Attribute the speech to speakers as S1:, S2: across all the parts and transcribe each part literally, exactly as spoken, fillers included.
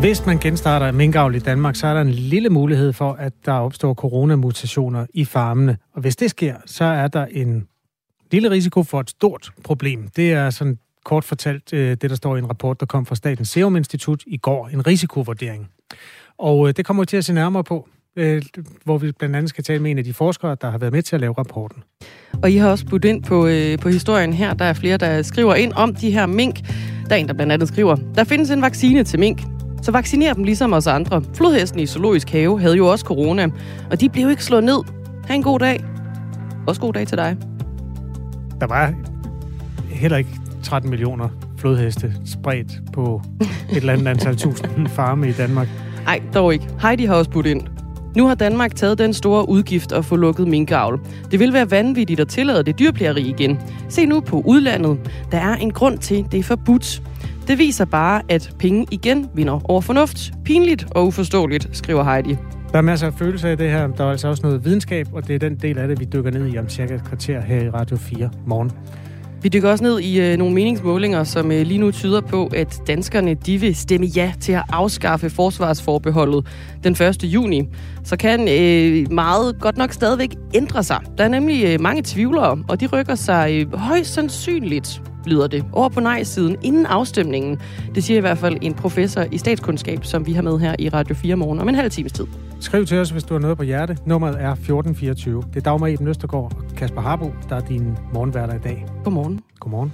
S1: Hvis man genstarter minkavl i Danmark, så er der en lille mulighed for, at der opstår coronamutationer i farmene. Og hvis det sker, så er der en lille risiko for et stort problem. Det er sådan kort fortalt det, der står i en rapport, der kom fra Statens Serum Institut i går. En risikovurdering. Og det kommer vi til at se nærmere på, hvor vi blandt andet skal tale med en af de forskere, der har været med til at lave rapporten.
S2: Og I har også budt ind på, øh, på historien her. Der er flere, der skriver ind om de her mink. Der er en, der blandt andet skriver, der findes en vaccine til mink. Så vacciner dem ligesom os andre. Flodhesten i Zoologisk Have havde jo også corona, og de blev ikke slået ned. Ha' en god dag. Også god dag til dig.
S1: Der var heller ikke tretten millioner flodheste spredt på et eller andet antal tusind farme i Danmark.
S2: Nej, dog ikke. Heidi har også budt ind. Nu har Danmark taget den store udgift at få lukket minkavl. Det vil være vanvittigt at tillade det dyrplageri igen. Se nu på udlandet. Der er en grund til, det er forbudt. Det viser bare, at penge igen vinder over fornuft. Pinligt og uforståeligt, skriver Heidi.
S1: Der er masser af følelser i det her. Der er altså også noget videnskab, og det er den del af det, vi dykker ned i om cirka et kvarter her i Radio fire morgen.
S2: Vi dykker også ned i øh, nogle meningsmålinger, som øh, lige nu tyder på, at danskerne de vil stemme ja til at afskaffe forsvarsforbeholdet den første juni. Så kan øh, meget godt nok stadigvæk ændre sig. Der er nemlig øh, mange tvivlere, og de rykker sig øh, højst sandsynligt, lyder det, over på nej-siden inden afstemningen. Det siger i hvert fald en professor i statskundskab, som vi har med her i Radio fire morgen om en halv times tid.
S1: Skriv til os, hvis du har noget på hjerte. Nummeret er fjorten fireogtyve. Det er Dagmar Eben Østergaard og Kasper Harbo, der er din morgenværter i dag.
S2: Godmorgen.
S1: Godmorgen.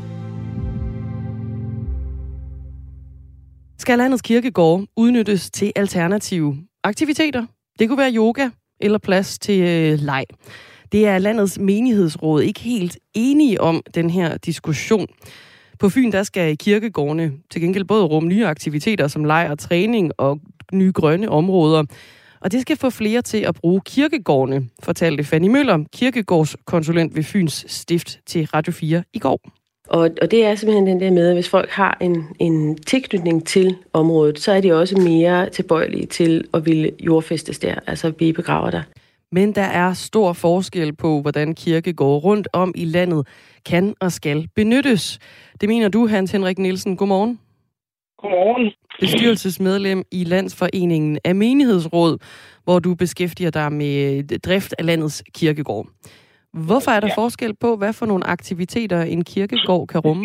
S2: Skal landets kirkegårde udnyttes til alternative aktiviteter? Det kunne være yoga eller plads til øh, leg. Det er landets menighedsråd ikke helt enige om den her diskussion. På Fyn, der skal kirkegårdene til gengæld både rumme nye aktiviteter som leg og træning og nye grønne områder. Og det skal få flere til at bruge kirkegårdene, fortalte Fanny Møller, kirkegårdskonsulent ved Fyns Stift til Radio fire i går.
S3: Og, og det er simpelthen den der med, at hvis folk har en, en tilknytning til området, så er de også mere tilbøjelige til at ville jordfæstes der, altså blive begravet der.
S2: Men der er stor forskel på, hvordan kirkegårde rundt om i landet kan og skal benyttes. Det mener du, Hans Henrik Nielsen. Godmorgen.
S4: Godmorgen.
S2: Bestyrelsesmedlem i Landsforeningen af Menighedsråd, hvor du beskæftiger dig med drift af landets kirkegård. Hvorfor er der ja. forskel på, hvad for nogle aktiviteter en kirkegård kan rumme?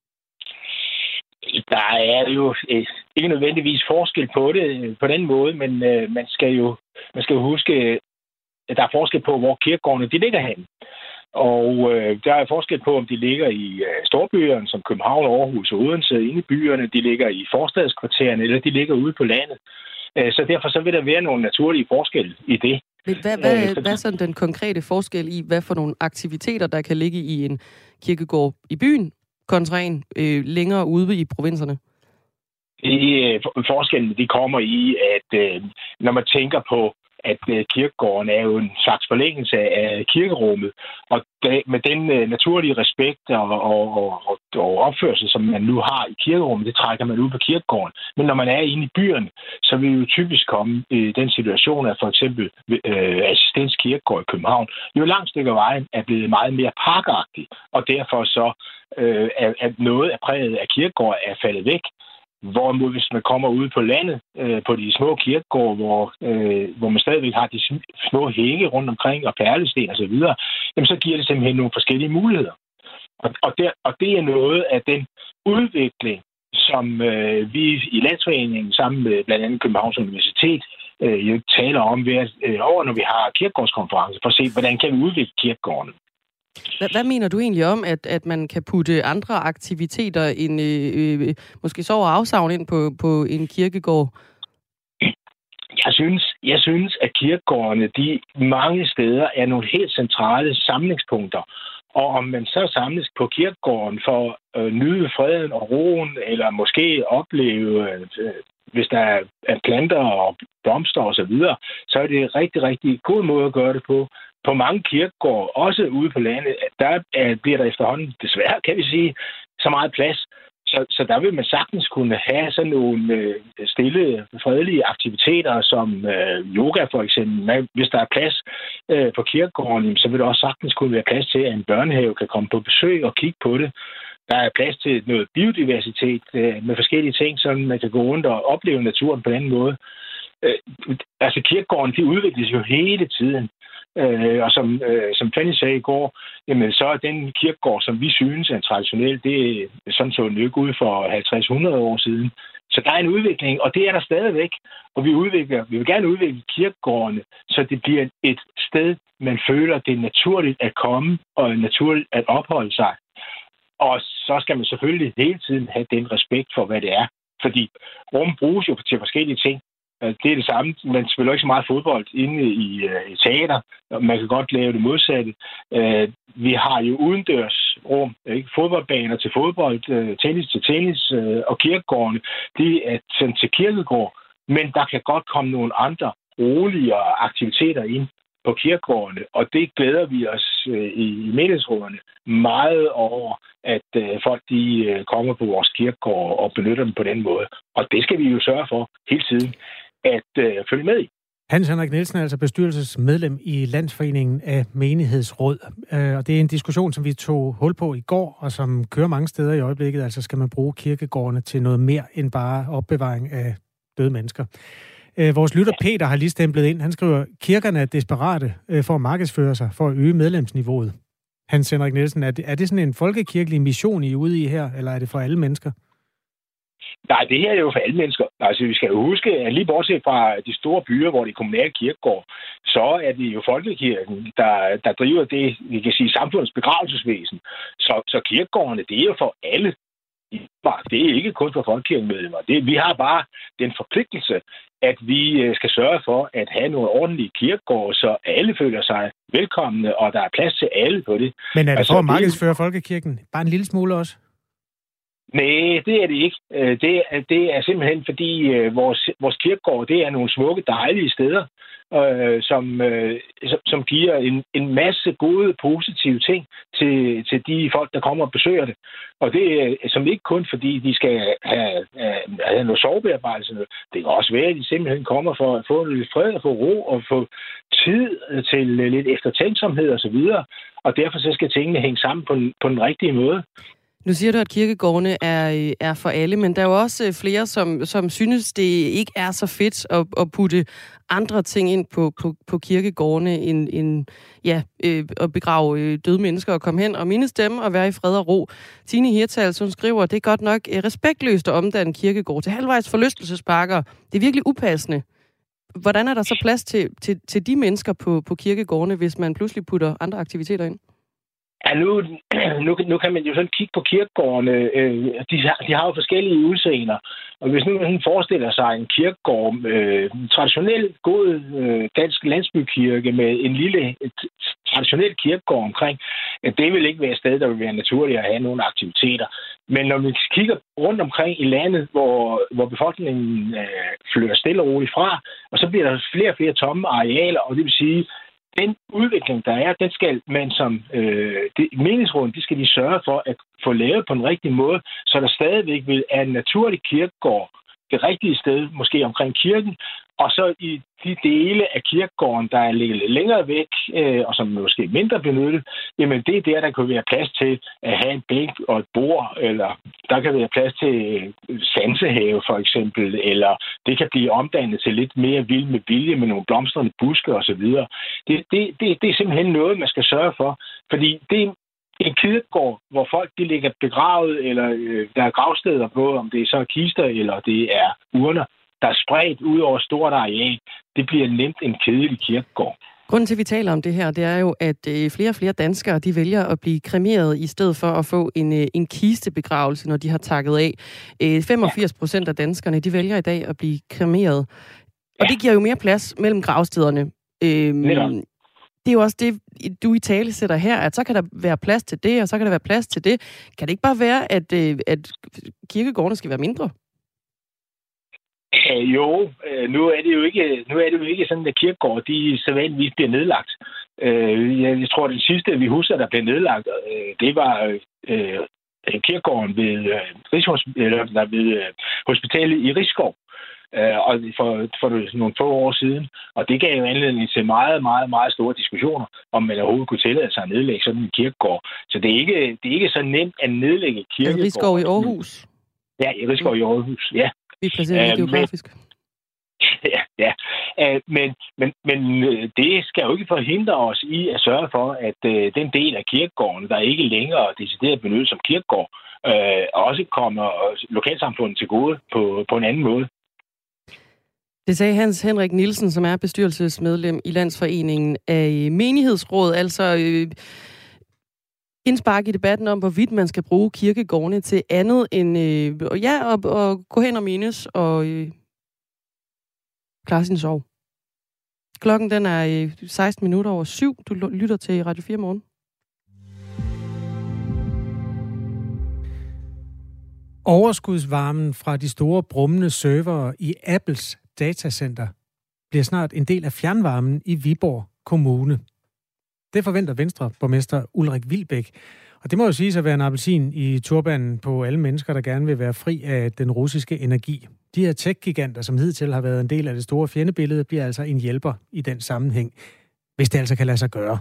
S4: Der er jo ikke nødvendigvis forskel på det på den måde, men man skal jo, man skal jo huske, at der er forskel på, hvor kirkegårdene de ligger hen. Og øh, der er forskel på, om de ligger i øh, storbyerne som København, Aarhus og Odense, inde i byerne, de ligger i forstadskvartererne, eller de ligger ude på landet. Øh, så derfor så vil der være nogle naturlige forskelle i det.
S2: Men hvad, hvad, øh, hvad er sådan den konkrete forskel i, hvad for nogle aktiviteter, der kan ligge i en kirkegård i byen, kontra en øh, længere ude i provinserne?
S4: De, øh, forskellen de kommer i, at øh, når man tænker på, at øh, kirkegården er jo en slags forlængelse af kirkerummet, og det, med den øh, naturlige respekt og, og, og, og opførsel, som man nu har i kirkerummet, det trækker man ud på kirkegården. Men når man er inde i byen, så vil jo typisk komme i den situation, at for eksempel øh, Assistens Kirkegård i København jo langt stykke vejen er blevet meget mere parkagtig, og derfor så øh, er, at noget af præget af kirkegård er faldet væk. Hvorimod hvis man kommer ud på landet, øh, på de små kirkegårde, hvor, øh, hvor man stadigvæk har de små hække rundt omkring og perlesten og så videre, jamen så giver det simpelthen nogle forskellige muligheder. Og, og, der, og det er noget af den udvikling, som øh, vi i Landsforeningen sammen med blandt andet Københavns Universitet øh, jo taler om ved at, øh, over, når vi har kirkegårdskonferencer, for at se, hvordan kan vi udvikle kirkegårdene.
S2: Hvad, hvad mener du egentlig om, at, at man kan putte andre aktiviteter end øh, øh, måske sov og afsavn ind på, på en kirkegård?
S4: Jeg synes, jeg synes, at kirkegårdene de mange steder er nogle helt centrale samlingspunkter. Og om man så samles på kirkegården for at øh, nyde freden og roen, eller måske opleve, øh, hvis der er planter og blomster osv., så, så er det en rigtig, rigtig god måde at gøre det på. På mange kirkegårde, også ude på landet, der er, bliver der efterhånden desværre, kan vi sige, så meget plads. Så, så der vil man sagtens kunne have sådan nogle øh, stille, fredelige aktiviteter, som øh, yoga for eksempel. Hvis der er plads øh, på kirkegården, så vil der også sagtens kunne være plads til, at en børnehave kan komme på besøg og kigge på det. Der er plads til noget biodiversitet øh, med forskellige ting, så man kan gå rundt og opleve naturen på en anden måde. Øh, altså kirkegården, de udvikles jo hele tiden. Øh, og som, øh, som Fanny sagde i går, jamen, så er den kirkegård, som vi synes er traditionel, det er sådan så den ikke ud for halvtreds til hundrede år siden. Så der er en udvikling, og det er der stadigvæk. Og vi, udvikler, vi vil gerne udvikle kirkegårdene, så det bliver et sted, man føler, det er naturligt at komme og naturligt at opholde sig. Og så skal man selvfølgelig hele tiden have den respekt for, hvad det er. Fordi rum bruges jo til forskellige ting. Det er det samme. Man spiller ikke så meget fodbold inde i, i teater. Man kan godt lave det modsatte. Vi har jo udendørs rum, ikke? Fodboldbaner til fodbold, tennis til tennis, og kirkegårdene, de er sendt til kirkegård. Men der kan godt komme nogle andre roligere aktiviteter ind på kirkegårdene, og det glæder vi os i menighedsrådene meget over, at folk de kommer på vores kirkegård og benytter dem på den måde. Og det skal vi jo sørge for hele tiden at øh, følge med i.
S1: Hans Henrik Nielsen er altså bestyrelsesmedlem i Landsforeningen af Menighedsråd. Øh, og det er en diskussion, som vi tog hul på i går, og som kører mange steder i øjeblikket. Altså skal man bruge kirkegårdene til noget mere end bare opbevaring af døde mennesker. Øh, vores lytter Peter har lige stemplet ind. Han skriver, kirkerne er desperate øh, for at markedsføre sig, for at øge medlemsniveauet. Hans Henrik Nielsen, er det, er det sådan en folkekirkelig mission, I er ude i her, eller er det for alle mennesker?
S4: Nej, det her er jo for alle mennesker. Altså, vi skal jo huske, at lige bortset fra de store byer, hvor det kommunale kirkegård, så er det jo folkekirken, der, der driver det, vi kan sige, samfundets begravelsesvæsen. Så, så kirkegårdene, det er jo for alle. Det er ikke kun for folkekirkemedlemmer. Det, vi har bare den forpligtelse, at vi skal sørge for at have nogle ordentlige kirkegårde, så alle føler sig velkomne, og der er plads til alle på det.
S1: Men er det altså, for at markedsføre folkekirken? Bare en lille smule også?
S4: Nej, det er det ikke. Det er, det er simpelthen fordi vores, vores kirkegård, det er nogle smukke, dejlige steder, øh, som, øh, som, som giver en, en masse gode, positive ting til, til de folk, der kommer og besøger det. Og det er som ikke kun fordi, de skal have, have, have noget sovebearbejdelse. Det kan også være, at de simpelthen kommer for at få lidt fred og få ro og få tid til lidt eftertænksomhed osv. Og derfor så skal tingene hænge sammen på den, på den rigtige måde.
S2: Nu siger du, at kirkegårdene er, er for alle, men der er jo også flere, som, som synes, det ikke er så fedt at, at putte andre ting ind på, på, på kirkegårdene, end, end ja, øh, at begrave øh, døde mennesker og komme hen og mindes dem og være i fred og ro. Tine Hirtals, hun skriver, det er godt nok respektløst at omdanne kirkegård til halvvejs forlystelsesparker. Det er virkelig upassende. Hvordan er der så plads til, til, til de mennesker på, på kirkegårdene, hvis man pludselig putter andre aktiviteter ind?
S4: Ja, nu, nu, nu kan man jo sådan kigge på kirkegårdene. De har, de har jo forskellige udseender. Og hvis nu man forestiller sig en kirkegård, øh, traditionel god øh, dansk landsbykirke med en lille traditionel kirkegård omkring, det vil ikke være et sted, der vil være naturligt at have nogle aktiviteter. Men når vi kigger rundt omkring i landet, hvor, hvor befolkningen øh, flytter stille og roligt fra, og så bliver der flere og flere tomme arealer, og det vil sige, den udvikling, der er, den skal man som øh, menighedsråden, de skal de sørge for at få lavet på en rigtig måde, så der stadigvæk vil er en naturlig kirkegård det rigtige sted, måske omkring kirken, og så i de dele af kirkegården, der er lidt længere væk, øh, og som måske mindre benyttet, jamen det er der, der kan være plads til at have en bænk og et bord, eller der kan være plads til sansehave for eksempel, eller det kan blive omdannet til lidt mere vild med vilje med nogle blomstrende buske osv. Det, det, det, det er simpelthen noget, man skal sørge for, fordi det er en kirkegård, hvor folk de ligger begravet, eller øh, der er gravsteder på, om det er så kister, eller det er urner, der er spredt ud over stort areal. Det bliver nemt en kedelig kirkegård.
S2: Grunden til, at vi taler om det her, det er jo, at øh, flere og flere danskere, de vælger at blive kremeret, i stedet for at få en, øh, en kistebegravelse, når de har takket af. Øh, femogfirs procent af danskerne, de vælger i dag at blive kremeret. Og ja. Det giver jo mere plads mellem gravstederne. Øh, Det er jo også det, du i tale sætter her, at så kan der være plads til det, og så kan der være plads til det. Kan det ikke bare være, at, at kirkegårdene skal være mindre?
S4: Ja, jo, nu er det jo ikke, nu er det jo ikke sådan, at kirkegård, de sædvanligvis bliver nedlagt. Jeg tror, det sidste, vi husker, der blev nedlagt, det var kirkegården ved, eller ved hospitalet i Risskov. øh, og for, for nogle få år siden. Og det gav jo anledning til meget, meget, meget store diskussioner, om man overhovedet kunne tillade sig at nedlægge sådan en kirkegård. Så det er ikke, det er ikke så nemt at nedlægge kirkegård.
S2: Altså Risskov i Aarhus?
S4: Ja, i Risskov i Aarhus, ja.
S2: Vi placerer det geografisk.
S4: Ja, ja. Men, men, men det skal jo ikke forhindre os i at sørge for, at øh, den del af kirkegården, der ikke længere er decideret benyttet som kirkegård, øh, også kommer lokalsamfundet til gode på, på en anden måde.
S2: Det sagde Hans Henrik Nielsen, som er bestyrelsesmedlem i Landsforeningen af Menighedsråd, altså øh, indspark i debatten om, hvorvidt man skal bruge kirkegårdene til andet end øh, ja, at, at gå hen og mindes og øh, klare sin sorg. Klokken den er øh, seksten minutter over syv. Du lytter til Radio fire Morgen.
S1: Overskudsvarmen fra de store brummende servere i Apples datacenter bliver snart en del af fjernvarmen i Viborg Kommune. Det forventer Venstre-borgmester Ulrik Wilbek. Og det må jo sige at være en appelsin i turbanen på alle mennesker, der gerne vil være fri af den russiske energi. De her tech-giganter, som hidtil har været en del af det store fjendebillede, bliver altså en hjælper i den sammenhæng, hvis det altså kan lade sig gøre.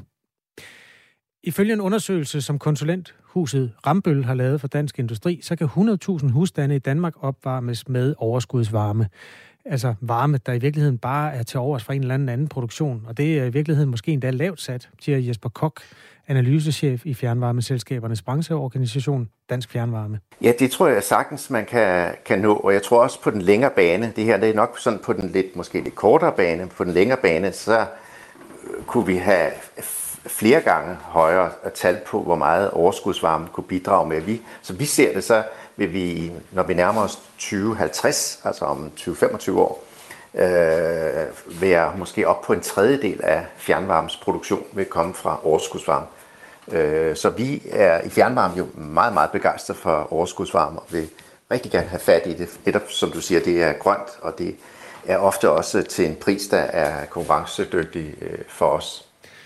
S1: Ifølge en undersøgelse, som konsulenthuset Rambøll har lavet for Dansk Industri, så kan hundrede tusind husstande i Danmark opvarmes med overskudsvarme. Altså varme, der i virkeligheden bare er til overs fra en eller anden anden produktion. Og det er i virkeligheden måske endda lavt sat, siger Jesper Koch, analysechef i fjernvarmeselskabernes brancheorganisation Dansk Fjernvarme.
S5: Ja, det tror jeg sagtens, man kan, kan nå. Og jeg tror også på den længere bane, det her det er nok sådan på den lidt, måske lidt kortere bane, på den længere bane, så kunne vi have flere gange højere tal på, hvor meget overskudsvarme kunne bidrage med. Vi, så vi ser det, så vil vi, når vi nærmer os tyve halvtreds, altså om tyve femogtyve år, øh, være måske op på en tredjedel af fjernvarmes produktion vil komme fra overskudsvarme. Øh, så vi er i fjernvarme jo meget, meget begejstrede for overskudsvarme og vil rigtig gerne have fat i det. Netop som du siger, det er grønt, og det er ofte også til en pris, der er konkurrencedygtig øh, for os.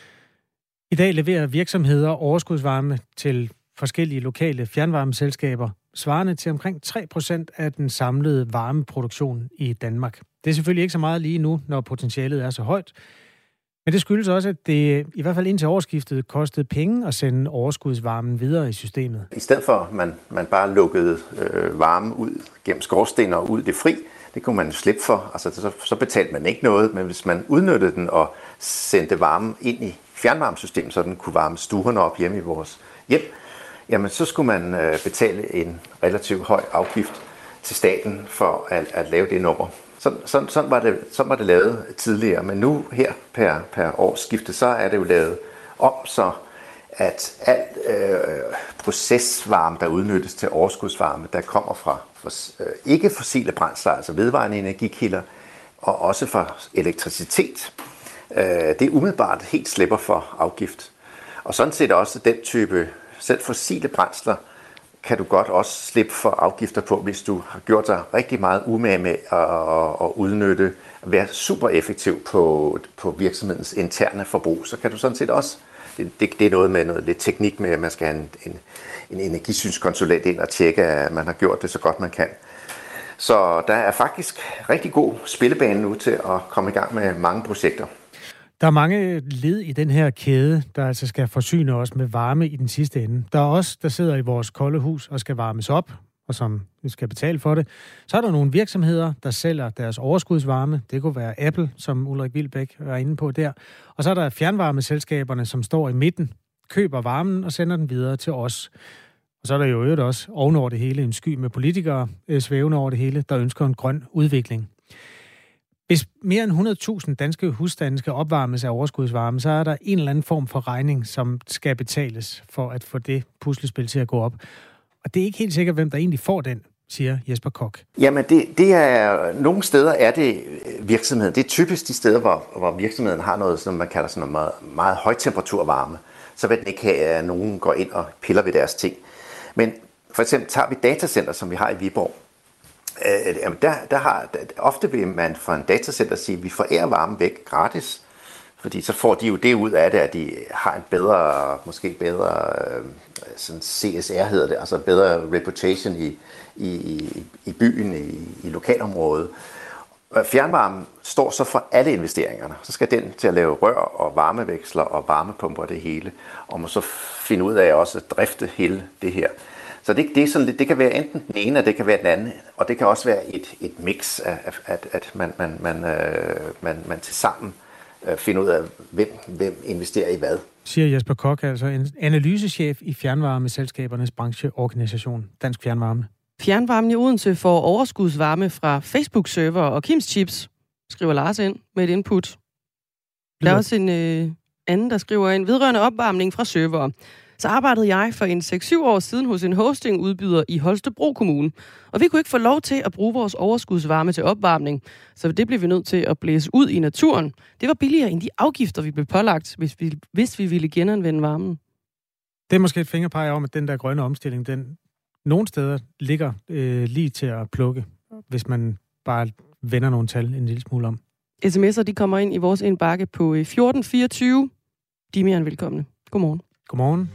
S1: I dag leverer virksomheder overskudsvarme til forskellige lokale fjernvarmeselskaber, svarende til omkring tre procent af den samlede varmeproduktion i Danmark. Det er selvfølgelig ikke så meget lige nu, når potentialet er så højt, men det skyldes også, at det i hvert fald indtil årsskiftet kostede penge at sende overskudsvarmen videre i systemet.
S5: I stedet for, at man, man bare lukkede øh, varme ud gennem skorstener og ud det fri, det kunne man slippe for. Altså, så, så betalte man ikke noget, men hvis man udnyttede den og sendte varmen ind i fjernvarmesystemet, så den kunne varme stuerne op hjemme i vores hjem, jamen så skulle man øh, betale en relativt høj afgift til staten for at, at lave det nummer. Sådan, sådan, sådan, var det, sådan var det lavet tidligere, men nu her per, per årsskifte, så er det jo lavet om, så at al øh, procesvarme, der udnyttes til overskudsvarme, der kommer fra for, øh, ikke fossile brændsler, altså vedvarende energikilder, og også fra elektricitet, øh, det er umiddelbart helt slipper for afgift. Og sådan set også den type, selv fossile brændsler, kan du godt også slippe for afgifter på, hvis du har gjort dig rigtig meget umage med at, at udnytte, at være super effektiv på, på virksomhedens interne forbrug. Så kan du sådan set også, det, det, det er noget med noget lidt teknik med, at man skal have en, en, en energisynskonsulent ind og tjekke, at man har gjort det så godt man kan. Så der er faktisk rigtig god spillebane nu til at komme i gang med mange projekter.
S1: Der er mange led i den her kæde, der altså skal forsyne os med varme i den sidste ende. Der er os, der sidder i vores kolde hus og skal varmes op, og som vi skal betale for det. Så er der nogle virksomheder, der sælger deres overskudsvarme. Det kunne være Apple, som Ulrik Wilbek var inde på der. Og så er der fjernvarmeselskaberne, som står i midten, køber varmen og sender den videre til os. Og så er der jo øvrigt også ovenover det hele en sky med politikere svævende over det hele, der ønsker en grøn udvikling. Hvis mere end hundrede tusind danske husstande skal opvarmes af overskudsvarme, så er der en eller anden form for regning, som skal betales for at få det puslespil til at gå op. Og det er ikke helt sikkert, hvem der egentlig får den, siger Jesper Koch.
S5: Jamen, det, det er, nogle steder er det virksomheden. Det er typisk de steder, hvor, hvor virksomheden har noget, som man kalder sådan noget meget, meget højtemperaturvarme. Så vil den ikke have, at nogen går ind og piller ved deres ting. Men for eksempel tager vi datacenter, som vi har i Viborg. Øh, der, der har, der, ofte vil man fra en datacenter sige, at vi forærer varme væk gratis, fordi så får de jo det ud af det, at de har en bedre, måske bedre sådan C S R hedder det, altså bedre reputation i, i, i byen, i, i lokalområdet. Fjernvarmen står så for alle investeringerne. Så skal den til at lave rør og varmeveksler og varmepumper og det hele, og må så finde ud af også at drifte hele det her. Så det, det, er sådan, det kan være enten den ene, og det kan være den anden, og det kan også være et, et mix af, at, at man, man, man, øh, man, man til sammen øh, finder ud af, hvem, hvem investerer i hvad.
S1: Siger Jesper Koch, altså en analysechef i fjernvarmeselskabernes brancheorganisation, Dansk Fjernvarme.
S2: Fjernvarmen i Odense får overskudsvarme fra Facebook-server og Kims Chips, skriver Lars ind med et input. Der er også en øh, anden, der skriver en vedrørende opvarmning fra server. Så arbejdede jeg for en seks syv år siden hos en hostingudbyder i Holstebro Kommune, og vi kunne ikke få lov til at bruge vores overskudsvarme til opvarmning, så det blev vi nødt til at blæse ud i naturen. Det var billigere end de afgifter, vi blev pålagt, hvis vi, hvis vi ville genanvende varmen.
S1: Det er måske et fingerpege om, at den der grønne omstilling, den nogle steder ligger øh, lige til at plukke, hvis man bare vender nogle tal en lille smule om.
S2: Sms'er, de kommer ind i vores indbakke på fjorten fireogtyve. De er mere end velkomne. Godmorgen.
S1: Godmorgen.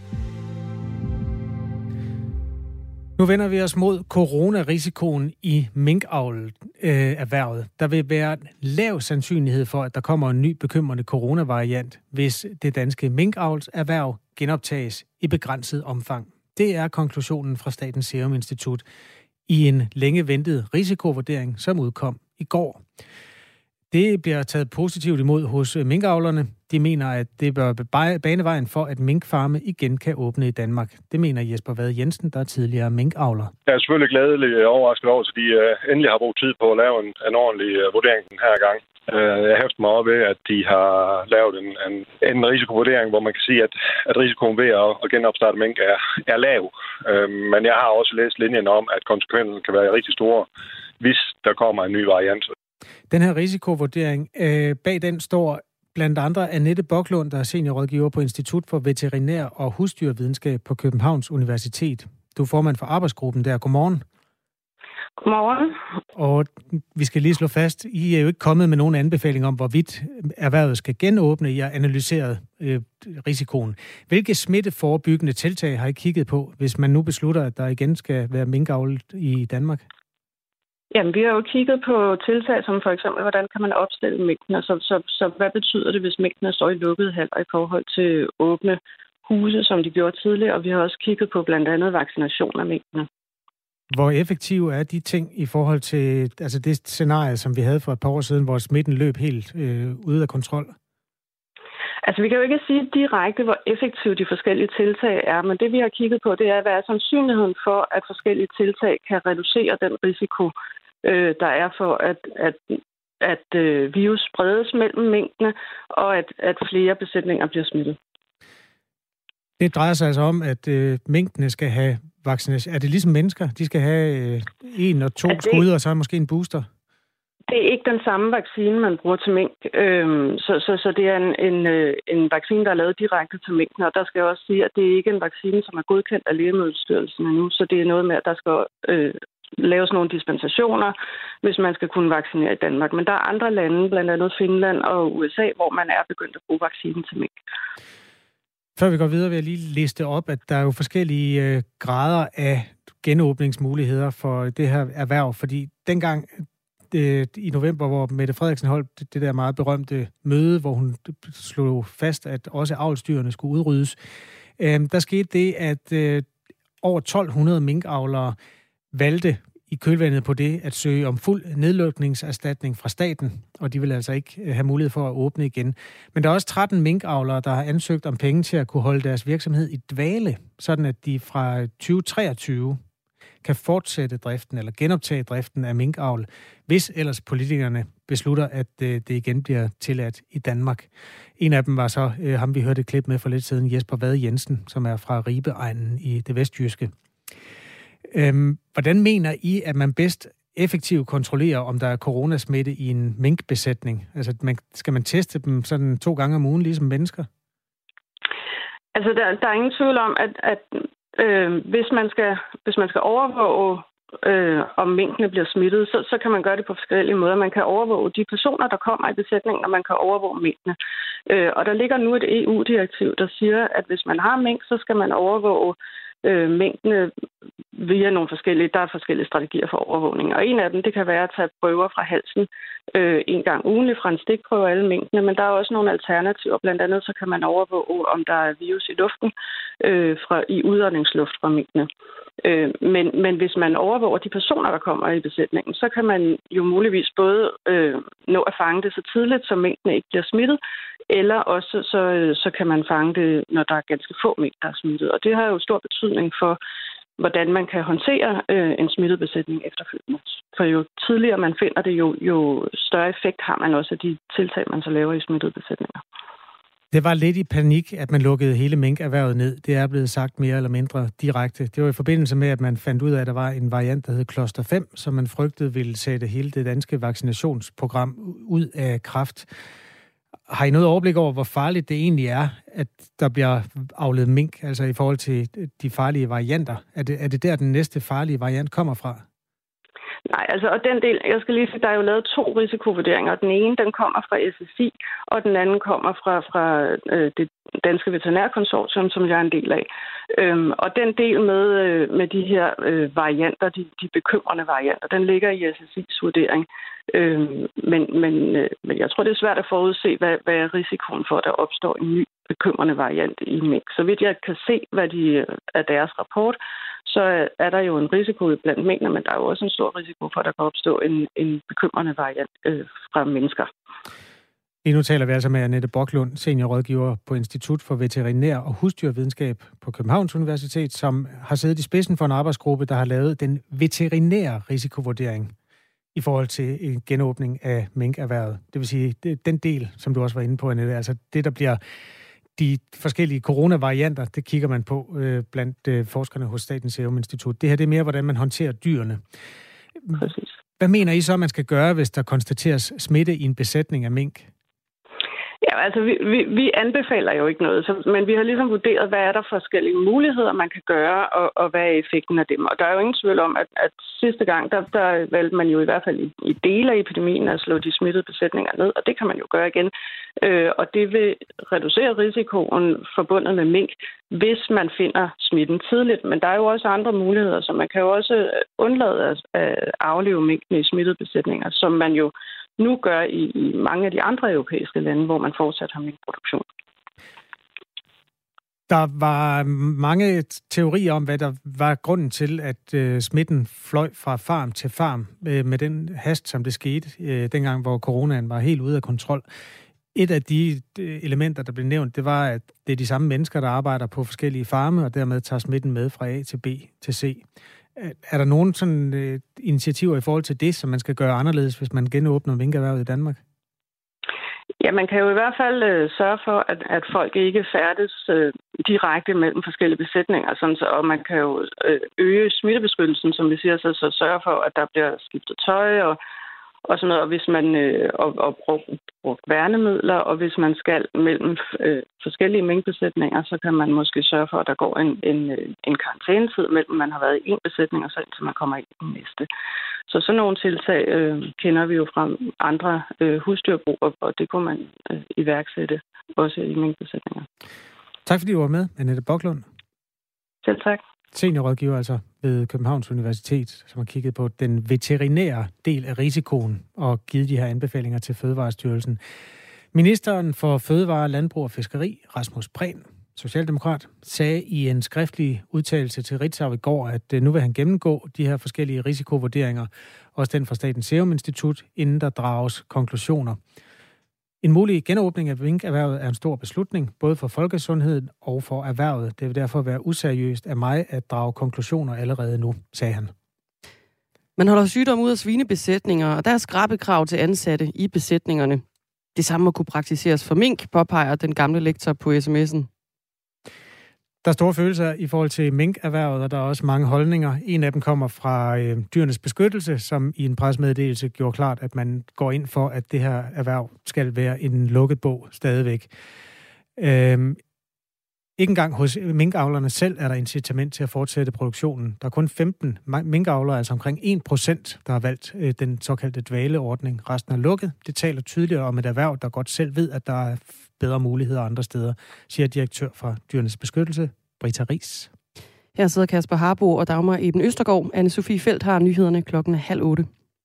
S1: Nu vender vi os mod coronarisikoen i minkavl-erhvervet. Der vil være lav sandsynlighed for, at der kommer en ny bekymrende coronavariant, hvis det danske minkavlserhverv genoptages i begrænset omfang. Det er konklusionen fra Statens Serum Institut i en længe ventet risikovurdering, som udkom i går. Det bliver taget positivt imod hos minkavlerne. De mener, at det bør bane vejen for, at minkfarme igen kan åbne i Danmark. Det mener Jesper Vade Jensen, der er tidligere minkavler.
S6: Jeg er selvfølgelig gladelig overrasket over, at de uh, endelig har brugt tid på at lave en, en ordentlig uh, vurdering den her gang. Uh, jeg hæfter mig op ved, at de har lavet en, en, en risikovurdering, hvor man kan sige, at, at risikoen ved at, at genopstarte mink er, er lav. Uh, men jeg har også læst linjen om, at konsekvensen kan være rigtig store, hvis der kommer en ny variant.
S1: Den her risikovurdering, øh, bag den står blandt andre Annette Boklund, der er seniorrådgiver på Institut for Veterinær og Husdyrvidenskab på Københavns Universitet. Du er formand for arbejdsgruppen der. Godmorgen.
S7: Godmorgen.
S1: Og vi skal lige slå fast, I er jo ikke kommet med nogen anbefaling om, hvorvidt erhvervet skal genåbne. I har analyseret øh, risikoen. Hvilke smitteforebyggende tiltag har I kigget på, hvis man nu beslutter, at der igen skal være minkavl i Danmark?
S7: Jamen, vi har jo kigget på tiltag som for eksempel, hvordan kan man opstille minkene? Så, så, så hvad betyder det, hvis minkene står i lukkede haller i forhold til åbne huse, som de gjorde tidligere? Og vi har også kigget på blandt andet vaccination af minkene.
S1: Hvor effektive er de ting i forhold til altså det scenarie, som vi havde for et par år siden, hvor smitten løb helt øh, ude af kontrol?
S7: Altså, vi kan jo ikke sige direkte, hvor effektive de forskellige tiltag er, men det, vi har kigget på, det er, hvad er sandsynligheden for, at forskellige tiltag kan reducere den risiko, øh, der er for, at, at, at øh, virus spredes mellem minkene, og at, at flere besætninger bliver smittet.
S1: Det drejer sig altså om, at øh, minkene skal have vaccination. Er det ligesom mennesker? De skal have øh, en og to det... skud, og så måske en booster?
S7: Det er ikke den samme vaccine, man bruger til mink. Øhm, så, så, så det er en, en, en vaccine, der er lavet direkte til minkene. Og der skal jeg også sige, at det er ikke en vaccine, som er godkendt af Lægemiddelstyrelsen endnu. Så det er noget med, at der skal øh, laves nogle dispensationer, hvis man skal kunne vaccinere i Danmark. Men der er andre lande, blandt andet Finland og U S A, hvor man er begyndt at bruge vaccinen til mink.
S1: Før vi går videre, vil jeg lige liste op, at der er jo forskellige øh, grader af genåbningsmuligheder for det her erhverv. Fordi dengang i november, hvor Mette Frederiksen holdt det der meget berømte møde, hvor hun slog fast, at også avlsdyrene skulle udryddes. Der skete det, at over tolv hundrede minkavlere valgte i kølvandet på det at søge om fuld nedlukningserstatning fra staten, og de vil altså ikke have mulighed for at åbne igen. Men der er også tretten minkavlere, der har ansøgt om penge til at kunne holde deres virksomhed i dvale, sådan at de fra tyve treogtyve kan fortsætte driften eller genoptage driften af minkavl, hvis ellers politikerne beslutter, at det igen bliver tilladt i Danmark. En af dem var så øh, ham, vi hørte et klip med for lidt siden, Jesper Vade Jensen, som er fra Ribe-egnen i det vestjyske. Øhm, hvordan mener I, at man bedst effektivt kontrollerer, om der er coronasmitte i en minkbesætning? Altså, man, skal man teste dem sådan to gange om ugen, ligesom mennesker?
S7: Altså, der, der er ingen tvivl om, at, at Øh, hvis, man skal, hvis man skal overvåge, øh, om minkene bliver smittet, så, så kan man gøre det på forskellige måder. Man kan overvåge de personer, der kommer i besætningen, og man kan overvåge minkene. Øh, og der ligger nu et E U-direktiv, der siger, at hvis man har mink, så skal man overvåge øh, mængdene via nogle forskellige, der er forskellige strategier for overvågning. Og en af dem, det kan være at tage prøver fra halsen øh, en gang ugenligt fra en stikprøve af alle mængdene, men der er også nogle alternativer. Blandt andet så kan man overvåge, om der er virus i luften, øh, fra, i udåndingsluft fra mængdene. Øh, men, men hvis man overvåger de personer, der kommer i besætningen, så kan man jo muligvis både øh, nå at fange det så tidligt, så mængden ikke bliver smittet, eller også så, så kan man fange det, når der er ganske få mængder, der er smittet. Og det har jo stor betydning for, hvordan man kan håndtere øh, en smittet besætning efterfølgende. For jo tidligere man finder det, jo, jo større effekt har man også af de tiltag, man så laver i smittede besætninger.
S1: Det var lidt i panik, at man lukkede hele minkerhvervet ned. Det er blevet sagt mere eller mindre direkte. Det var i forbindelse med, at man fandt ud af, at der var en variant, der hed Cluster fem, som man frygtede ville sætte hele det danske vaccinationsprogram ud af kraft. Har I noget overblik over, hvor farligt det egentlig er, at der bliver avlet mink, altså i forhold til de farlige varianter? Er det, er det der, den næste farlige variant kommer fra?
S7: Nej, altså, og den del, jeg skal lige sige, der er jo lavet to risikovurderinger. Den ene, den kommer fra S S I, og den anden kommer fra, fra øh, det danske veterinærkonsortium, som jeg er en del af. Øhm, og den del med, øh, med de her øh, varianter, de, de bekymrende varianter, den ligger i S S I's vurdering. Øhm, men, men, øh, men jeg tror, det er svært at forudse, hvad, hvad er risikoen for, at der opstår en ny bekymrende variant i mink. Så vidt jeg kan se, hvad de af deres rapport, så er der jo en risiko blandt minkene, men der er jo også en stor risiko for, at der kan opstå en, en bekymrende variant øh, fra mennesker.
S1: Lige nu taler vi altså med Annette Boklund, seniorrådgiver på Institut for Veterinær og Husdyrvidenskab på Københavns Universitet, som har siddet i spidsen for en arbejdsgruppe, der har lavet den veterinære risikovurdering i forhold til en genåbning af minkerhvervet. Det vil sige, den del, som du også var inde på, Annette, altså det, der bliver de forskellige coronavarianter, det kigger man på øh, blandt øh, forskerne hos Statens Serum Institut. Det her det er mere, hvordan man håndterer dyrene.
S7: Præcis.
S1: Hvad mener I så, man skal gøre, hvis der konstateres smitte i en besætning af mink?
S7: Ja, altså vi, vi, vi anbefaler jo ikke noget, så, men vi har ligesom vurderet, hvad er der forskellige muligheder, man kan gøre, og, og hvad er effekten af dem. Og der er jo ingen tvivl om, at, at sidste gang, der, der valgte man jo i hvert fald i, i dele af epidemien at slå de smittede besætninger ned, og det kan man jo gøre igen. Øh, og det vil reducere risikoen forbundet med mink, hvis man finder smitten tidligt. Men der er jo også andre muligheder, så man kan jo også undlade at, at aflive minkene i smittede besætninger, som man jo nu gør i, i mange af de andre europæiske lande, hvor man fortsat har minkproduktion.
S1: Der var mange teorier om, hvad der var grunden til, at øh, smitten fløj fra farm til farm øh, med den hast, som det skete øh, dengang, hvor coronaen var helt ude af kontrol. Et af de elementer, der blev nævnt, det var, at det er de samme mennesker, der arbejder på forskellige farme, og dermed tager smitten med fra A til B til C. Er der nogen sådan øh, initiativer i forhold til det, som man skal gøre anderledes, hvis man genåbner minkerhvervet i Danmark?
S7: Ja, man kan jo i hvert fald øh, sørge for, at, at folk ikke færdes øh, direkte mellem forskellige besætninger, sådan så, og man kan jo øh, øge smittebeskyttelsen, som vi siger, så, så sørge for, at der bliver skiftet tøj og og sådan noget, og hvis man øh, og, og brugt, brugt værnemidler, og hvis man skal mellem øh, forskellige minkbesætninger, så kan man måske sørge for, at der går en, en, en karantænetid mellem man har været i en besætning, og så indtil man kommer ind i den næste. Så sådan nogle tiltag øh, kender vi jo fra andre øh, husdyrbrug, og det kunne man øh, iværksætte også i minkbesætninger.
S1: Tak fordi du var med, Annette Boklund.
S7: Selv tak.
S1: Seniorrådgiver altså ved Københavns Universitet, som har kigget på den veterinære del af risikoen og givet de her anbefalinger til Fødevarestyrelsen. Ministeren for Fødevare, Landbrug og Fiskeri, Rasmus Prehn, socialdemokrat, sagde i en skriftlig udtalelse til Ritzau i går, at nu vil han gennemgå de her forskellige risikovurderinger, også den fra Statens Serum Institut, inden der drages konklusioner. En mulig genåbning af minkerhvervet er en stor beslutning, både for folkesundheden og for erhvervet. Det vil derfor være useriøst af mig at drage konklusioner allerede nu, sagde han.
S2: Man holder sygdom ud af svinebesætninger, og der er skrappe krav til ansatte i besætningerne. Det samme må kunne praktiseres for mink, påpeger den gamle lektor på sms'en.
S1: Der er store følelser i forhold til minkerhvervet, og der er også mange holdninger. En af dem kommer fra øh, Dyrenes Beskyttelse, som i en pressemeddelelse gjorde klart, at man går ind for, at det her erhverv skal være en lukket bog stadigvæk. Øh, ikke engang hos minkavlerne selv er der incitament til at fortsætte produktionen. Der er kun femten minkavlere, altså omkring en procent, der har valgt øh, den såkaldte dvaleordning. Resten er lukket. Det taler tydeligere om et erhverv, der godt selv ved, at der er bedre muligheder andre steder, siger direktør fra Dyrenes Beskyttelse, Britta Riis.
S2: Her sidder Kasper Harbo og Dagmar Eben Østergaard. Anne-Sophie Felt har nyhederne klokken halv otte.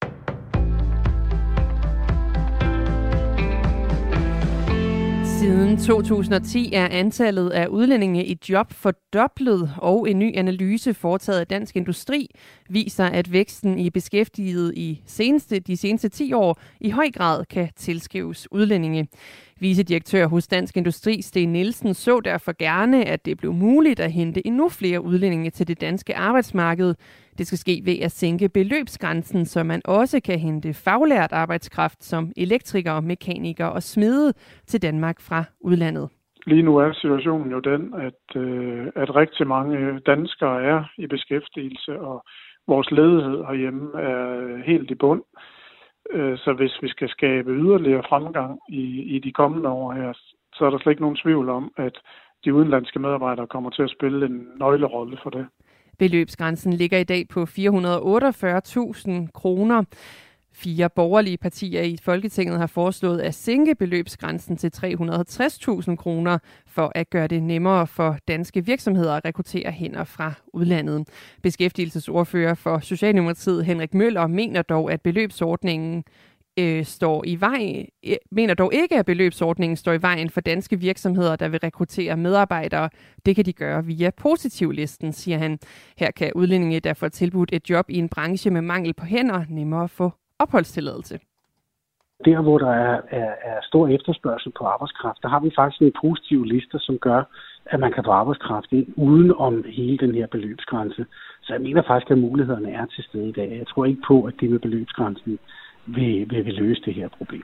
S2: Siden to tusind og ti er antallet af udlændinge i job fordoblet, og en ny analyse foretaget af Dansk Industri viser, at væksten i beskæftiget i seneste, de seneste ti år i høj grad kan tilskrives udlændinge. Vicedirektør hos Dansk Industri, Sten Nielsen, så derfor gerne, at det blev muligt at hente endnu flere udlændinge til det danske arbejdsmarked. Det skal ske ved at sænke beløbsgrænsen, så man også kan hente faglært arbejdskraft som elektrikere, mekanikere og smede til Danmark fra udlandet.
S8: Lige nu er situationen jo den, at, øh, at rigtig mange danskere er i beskæftigelse, og vores ledighed herhjemme er helt i bund. Så hvis vi skal skabe yderligere fremgang i, i de kommende år her, så er der slet ikke nogen tvivl om, at de udenlandske medarbejdere kommer til at spille en nøglerolle for det.
S2: Beløbsgrænsen ligger i dag på fire hundrede og otteogfyrre tusind kroner. Fire borgerlige partier i Folketinget har foreslået at sænke beløbsgrænsen til tre hundrede og halvtreds tusind kroner for at gøre det nemmere for danske virksomheder at rekruttere hænder fra udlandet. Beskæftigelsesordfører for Socialdemokratiet Henrik Møller mener dog, at beløbsordningen øh, står i vejen, øh, mener dog ikke, at beløbsordningen står i vejen for danske virksomheder, der vil rekruttere medarbejdere. Det kan de gøre via positivlisten, siger han. Her kan udlændinge, der får tilbudt et job i en branche med mangel på hænder, nemmere få opholdstilladelse.
S9: Der, hvor der er, er, er stor efterspørgsel på arbejdskraft, der har vi faktisk en positiv liste, som gør, at man kan få arbejdskraft ind uden om hele den her beløbsgrænse. Så jeg mener faktisk, at mulighederne er til stede i dag. Jeg tror ikke på, at det med beløbsgrænsen vil, vil, vil løse det her problem.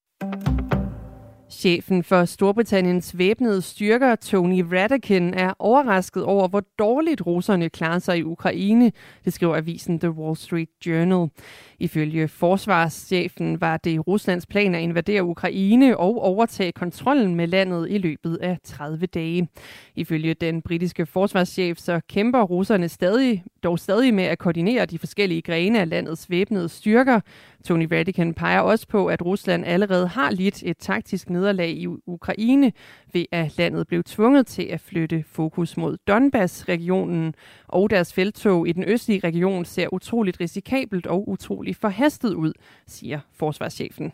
S2: Chefen for Storbritanniens væbnede styrker, Tony Radakin, er overrasket over, hvor dårligt russerne klarer sig i Ukraine, det skriver avisen The Wall Street Journal. Ifølge forsvarschefen var det Ruslands plan at invadere Ukraine og overtage kontrollen med landet i løbet af tredive dage. Ifølge den britiske forsvarschef så kæmper russerne stadig, dog stadig med at koordinere de forskellige grene af landets væbnede styrker. Tony Radakin peger også på, at Rusland allerede har lidt et taktisk nederlag i Ukraine, ved at landet blev tvunget til at flytte fokus mod Donbass-regionen, og deres felttog i den østlige region ser utroligt risikabelt og utroligt forhastet ud, siger forsvarschefen.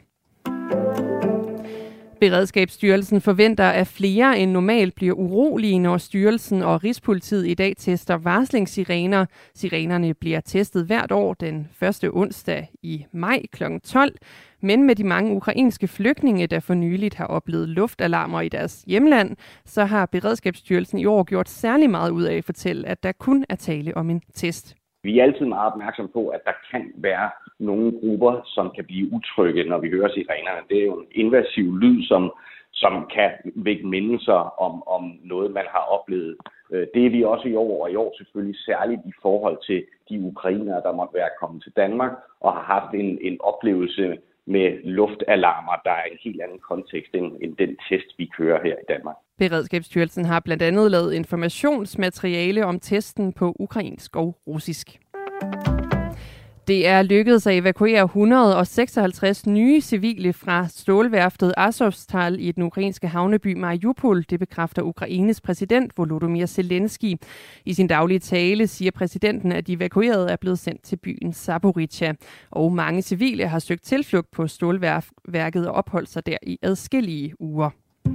S2: Beredskabsstyrelsen forventer, at flere end normalt bliver urolige, når styrelsen og Rigspolitiet i dag tester varslingssirener. Sirenerne bliver testet hvert år den første onsdag i maj klokken tolv. Men med de mange ukrainske flygtninge, der for nyligt har oplevet luftalarmer i deres hjemland, så har Beredskabsstyrelsen i år gjort særlig meget ud af at fortælle, at der kun er tale om en test.
S10: Vi er altid meget opmærksom på, at der kan være nogle grupper, som kan blive utrygge, når vi hører sirenerne. Det er jo en invasiv lyd, som, som kan vække mindelser om, om noget, man har oplevet. Det er vi også i år, og i år selvfølgelig særligt i forhold til de ukrainere, der måtte være kommet til Danmark og har haft en, en oplevelse med luftalarmer, der er en helt anden kontekst end, end den test, vi kører her i Danmark.
S2: Beredskabsstyrelsen har blandt andet lavet informationsmateriale om testen på ukrainsk og russisk. Det er lykkedes at evakuere et hundrede og seksoghalvtreds nye civile fra stålværftet Azovstal i den ukrainske havneby Mariupol. Det bekræfter Ukraines præsident Volodymyr Zelensky. I sin daglige tale siger præsidenten, at de evakuerede er blevet sendt til byen Zaporizhzhia. Og mange civile har søgt tilflugt på stålværket og opholdt sig der i adskillige uger.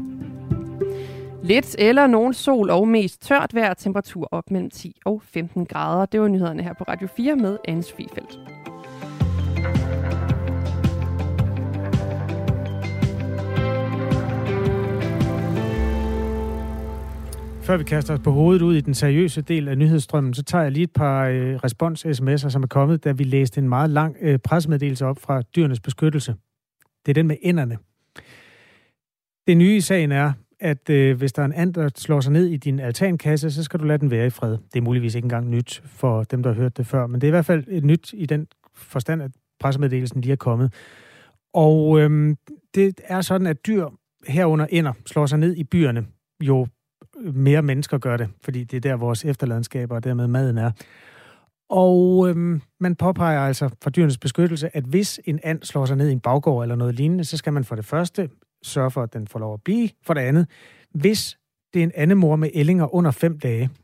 S2: Lidt eller nogen sol og mest tørt vejr, temperatur op mellem ti og femten grader. Det var nyhederne her på Radio fire med Anne-Sophie Felt.
S1: Før vi kaster os på hovedet ud i den seriøse del af nyhedsstrømmen, så tager jeg lige et par øh, respons-sms'er, som er kommet, da vi læste en meget lang øh, pressemeddelelse op fra Dyrenes Beskyttelse. Det er den med ænderne. Det nye i sagen er, at øh, hvis der er en and, der slår sig ned i din altankasse, så skal du lade den være i fred. Det er muligvis ikke engang nyt for dem, der har hørt det før, men det er i hvert fald et nyt i den forstand, at pressemeddelelsen lige er kommet. Og øh, det er sådan, at dyr herunder ænder slår sig ned i byerne, jo mere mennesker gør det, fordi det er der, vores efterladenskaber og dermed maden er. Og øh, man påpeger altså fra Dyrenes Beskyttelse, at hvis en and slår sig ned i en baggård eller noget lignende, så skal man for det første sørge for, at den får lov at blive. For det andet, hvis det er en andemor med ællinger under fem dage,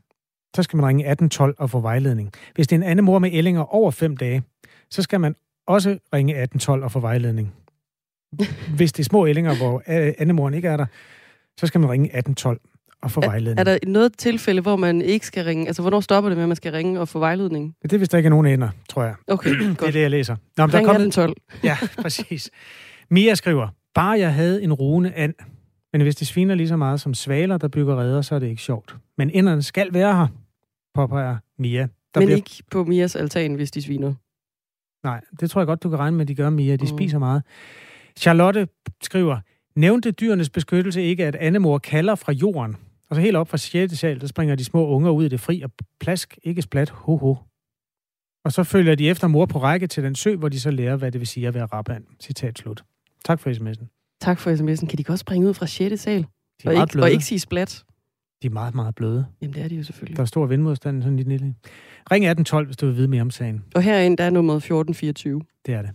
S1: så skal man ringe atten tolv og få vejledning. Hvis det er en anden mor med ællinger over fem dage, så skal man også ringe atten tolv og få vejledning. Hvis det er små ællinger, hvor andemoren ikke er der, så skal man ringe atten tolv og få
S2: er,
S1: vejledning.
S2: Er der noget tilfælde, hvor man ikke skal ringe? Altså, hvornår stopper det med, at man skal ringe og få vejledning?
S1: Det er, hvis der ikke er nogen ender, tror jeg.
S2: Okay,
S1: det er det, jeg læser. Nå, men
S2: ring
S1: der er kommet...
S2: atten tolv.
S1: Ja, præcis. Mia skriver, bare jeg havde en rugende and, men hvis det sviner lige så meget som svaler, der bygger reder, så er det ikke sjovt. Men enderne skal være her, påpeger Mia. Der
S2: men
S1: bliver...
S2: ikke på Mias altan, hvis de sviner.
S1: Nej, det tror jeg godt, du kan regne med, at de gør, Mia. De mm. spiser meget. Charlotte skriver, nævnte dyrenes beskyttelse ikke, at andemor kalder fra jorden? Og så helt op fra sjette sal, der springer de små unger ud i det fri, og plask, ikke splat, ho ho. Og så følger de efter mor på række til den sø, hvor de så lærer, hvad det vil sige at være raband. Citat slut. Tak for sms'en.
S2: Tak for sms'en. Kan de godt springe ud fra sjette sal?
S1: Og
S2: ikke, og ikke sige splat?
S1: De er meget, meget bløde.
S2: Jamen, det er de jo selvfølgelig.
S1: Der er stor vindmodstand, sådan lidt lille. Ring atten tolv, hvis du vil vide mere om sagen.
S2: Og herinde, der er nummeret fjorten fireogtyve.
S1: Det er det.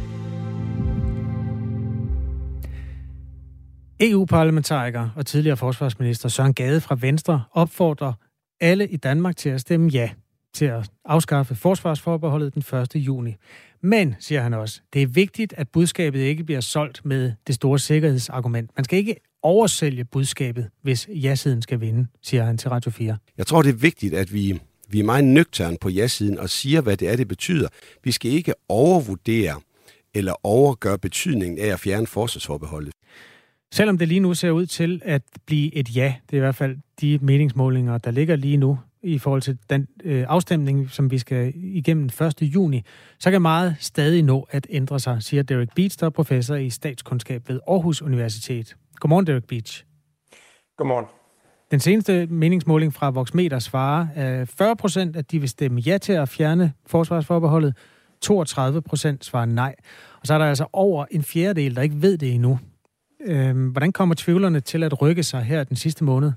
S1: E U-parlamentariker og tidligere forsvarsminister Søren Gade fra Venstre opfordrer alle i Danmark til at stemme ja til at afskaffe forsvarsforbeholdet den første juni. Men, siger han også, det er vigtigt, at budskabet ikke bliver solgt med det store sikkerhedsargument. Man skal ikke oversælge budskabet, hvis ja-siden skal vinde, siger han til Radio fire.
S11: Jeg tror, det er vigtigt, at vi, vi er meget nøgterne på ja-siden og siger, hvad det er, det betyder. Vi skal ikke overvurdere eller overgøre betydningen af at fjerne forsvarsforbeholdet.
S1: Selvom det lige nu ser ud til at blive et ja, det er i hvert fald de meningsmålinger, der ligger lige nu i forhold til den øh, afstemning, som vi skal igennem første juni, så kan meget stadig nå at ændre sig, siger Derek Beach, der er professor i statskundskab ved Aarhus Universitet. Godmorgen, Derek Beach.
S12: Godmorgen.
S1: Den seneste meningsmåling fra Voxmeter svarer, at fyrre procent at de vil stemme ja til at fjerne forsvarsforbeholdet, toogtredive procent svarer nej. Og så er der altså over en fjerdedel, der ikke ved det endnu. Øhm, hvordan kommer tvivlerne til at rykke sig her den sidste måned?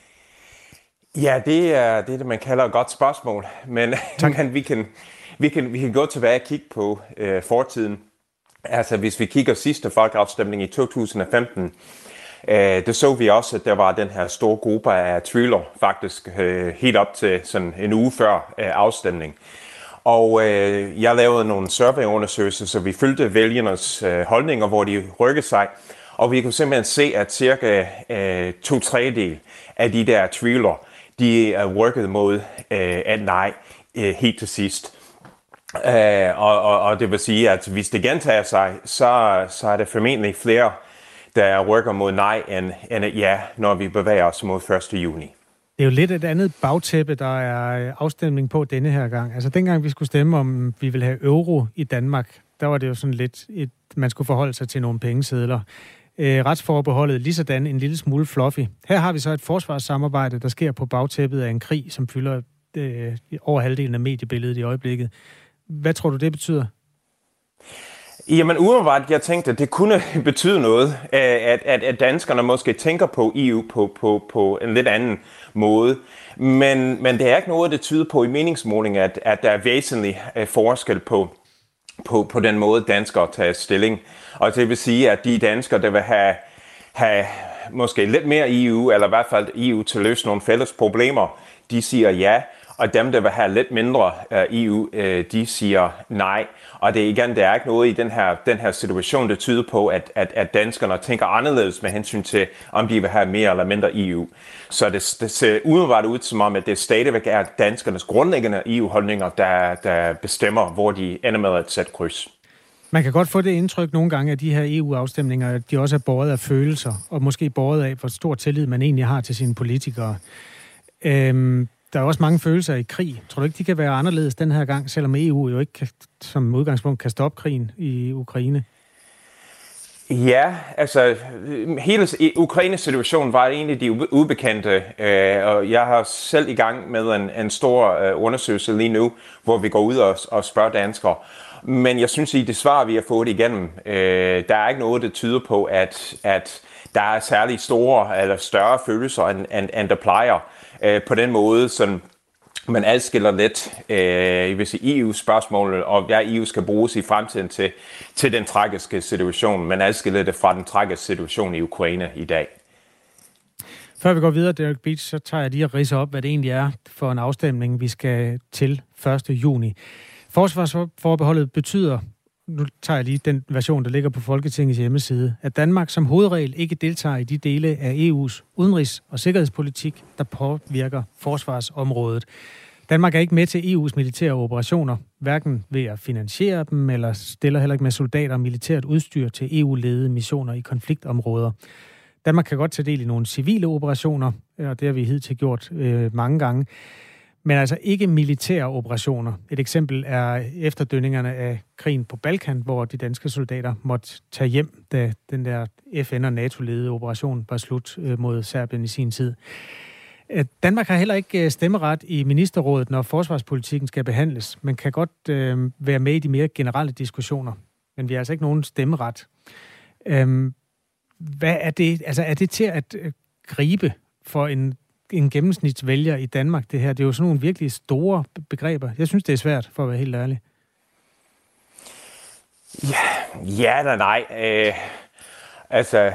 S12: Ja, det er det, man kalder et godt spørgsmål. Men, men vi, kan, vi, kan, vi kan gå tilbage og kigge på øh, fortiden. Altså, hvis vi kigger sidste folkeafstemning i to tusind og femten, øh, der så vi også, at der var den her store gruppe af tvivlere, faktisk øh, helt op til sådan en uge før øh, afstemning. Og øh, jeg lavede nogle surveyundersøgelser, så vi følte vælgernes øh, holdninger, hvor de rykkede sig. Og vi kunne simpelthen se, at cirka øh, to tredjedel af de der tvivlere, de er worket mod øh, at nej øh, helt til sidst. Øh, og, og, og det vil sige, at hvis det gentager sig, så, så er det formentlig flere, der worker mod nej end, end et ja, når vi bevæger os mod første juni.
S1: Det er jo lidt et andet bagtæppe, der er afstemning på denne her gang. Altså dengang vi skulle stemme om, vi vil have euro i Danmark, der var det jo sådan lidt, et, man skulle forholde sig til nogle pengesedler. Øh, retsforbeholdet lige sådan en lille smule fluffy. Her har vi så et forsvarssamarbejde, der sker på bagtæppet af en krig, som fylder øh, over halvdelen af mediebilledet i øjeblikket. Hvad tror du, det betyder?
S12: Jamen umiddelbart, jeg tænkte, at det kunne betyde noget, at, at, at danskerne måske tænker på E U på, på, på en lidt anden måde. Men, men det er ikke noget, det tyder på i meningsmålingen, at, at der er væsentlig forskel på, på, på den måde, danskere tager stilling. Og det vil sige, at de danskere, der vil have, have måske lidt mere E U, eller i hvert fald E U til at løse nogle fælles problemer, de siger ja. Og dem, der vil have lidt mindre E U, de siger nej. Og det igen, der er ikke noget i den her, den her situation, der tyder på, at, at, at danskerne tænker anderledes med hensyn til, om de vil have mere eller mindre E U. Så det, det ser umiddelbart ud som om, at det stadigvæk er danskernes grundlæggende E U-holdninger, der, der bestemmer, hvor de ender med at sætte kryds.
S1: Man kan godt få det indtryk nogle gange af de her E U-afstemninger, at de også er båret af følelser, og måske båret af, hvor stor tillid man egentlig har til sine politikere. Øhm Der er også mange følelser i krig. Tror du ikke, de kan være anderledes den her gang, selvom E U jo ikke kan, som udgangspunkt kan stoppe krigen i Ukraine?
S12: Ja, altså hele Ukraines situation var egentlig de ubekendte, og jeg har selv i gang med en, en stor undersøgelse lige nu, hvor vi går ud og, og spørger danskere. Men jeg synes, i det svar, vi har fået igennem, der er ikke noget, der tyder på, at, at der er særlig store eller større følelser, end, end, end der plejer. På den måde, sådan man adskiller lidt øh, hvis i E U-spørgsmålet, og hvad E U skal bruges i fremtiden til, til den tragiske situation. Man adskiller det fra den tragiske situation i Ukraine i dag.
S1: Før vi går videre, Derek Beach, så tager jeg lige at ridse op, hvad det egentlig er for en afstemning, vi skal til første juni. Forsvarsforbeholdet betyder, nu tager jeg lige den version, der ligger på Folketingets hjemmeside, at Danmark som hovedregel ikke deltager i de dele af E U's udenrigs- og sikkerhedspolitik, der påvirker forsvarsområdet. Danmark er ikke med til E U's militære operationer, hverken ved at finansiere dem, eller stiller heller ikke med soldater og militært udstyr til E U-ledede missioner i konfliktområder. Danmark kan godt tage del i nogle civile operationer, og det har vi hidtil gjort øh, mange gange, men altså ikke militære operationer. Et eksempel er efterdønningerne af krigen på Balkan, hvor de danske soldater måtte tage hjem, da den der F N- og NATO-ledede operation var slut øh, mod Serbien i sin tid. Danmark har heller ikke stemmeret i ministerrådet, når forsvarspolitikken skal behandles. Man kan godt øh, være med i de mere generelle diskussioner, men vi har altså ikke nogen stemmeret. Øhm, hvad er det? Altså er det til at øh, gribe for en, en gennemsnitsvælger i Danmark, det her? Det er jo sådan nogle virkelig store begreber. Jeg synes, det er svært, for at være helt ærlig.
S12: Ja, ja eller nej. Øh, altså,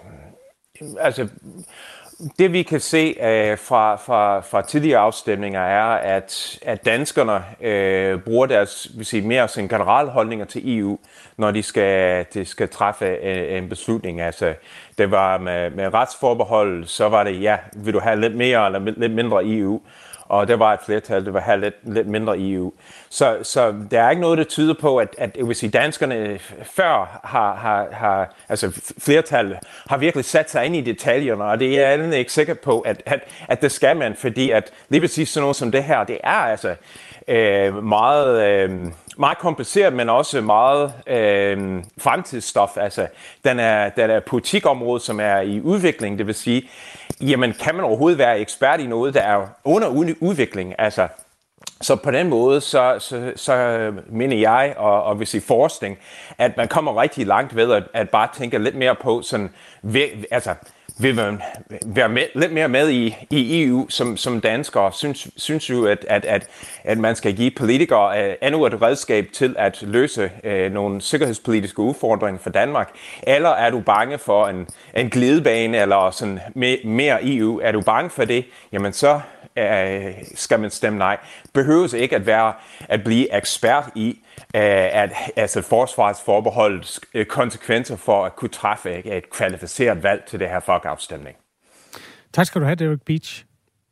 S12: altså... Det vi kan se uh, fra, fra, fra tidligere afstemninger er, at, at danskerne uh, bruger deres vil sige, mere sådan generelle holdninger til E U, når de skal, de skal træffe en, en beslutning. Altså, det var med, med retsforbehold, så var det, ja, vil du have lidt mere eller lidt mindre E U? Og der var et flertal, der vil have lidt, lidt mindre E U. Så, så der er ikke noget, der tyder på, at, at jeg vil sige, danskerne før har, har, har, altså flertallet har virkelig sat sig ind i detaljerne, og det er jeg ikke sikker på, at, at, at det skal man, fordi at lige præcis sådan noget som det her, det er altså øh, meget, øh, meget kompliceret, men også meget øh, fremtidsstof. Altså, den er, den er politikområde, som er i udvikling, det vil sige, jamen, kan man overhovedet være ekspert i noget, der er under udvikling? Altså, så på den måde, så, så, så mener jeg, og, og vil sige forskning, at man kommer rigtig langt ved at, at bare tænke lidt mere på, sådan, ved, altså, vil man være med, lidt mere med i, i E U som, som danskere, synes, synes jo, at, at, at, at man skal give politikere uh, endnu et redskab til at løse uh, nogle sikkerhedspolitiske udfordringer for Danmark. Eller er du bange for en, en glidebane eller sådan me, mere E U? Er du bange for det? Jamen så uh, skal man stemme nej. Behøves ikke at være at blive ekspert i at altså forsvarsforbeholdets konsekvenser for at kunne træffe et kvalificeret valg til det her folkeafstemning.
S1: Tak skal du have, Derek Beach.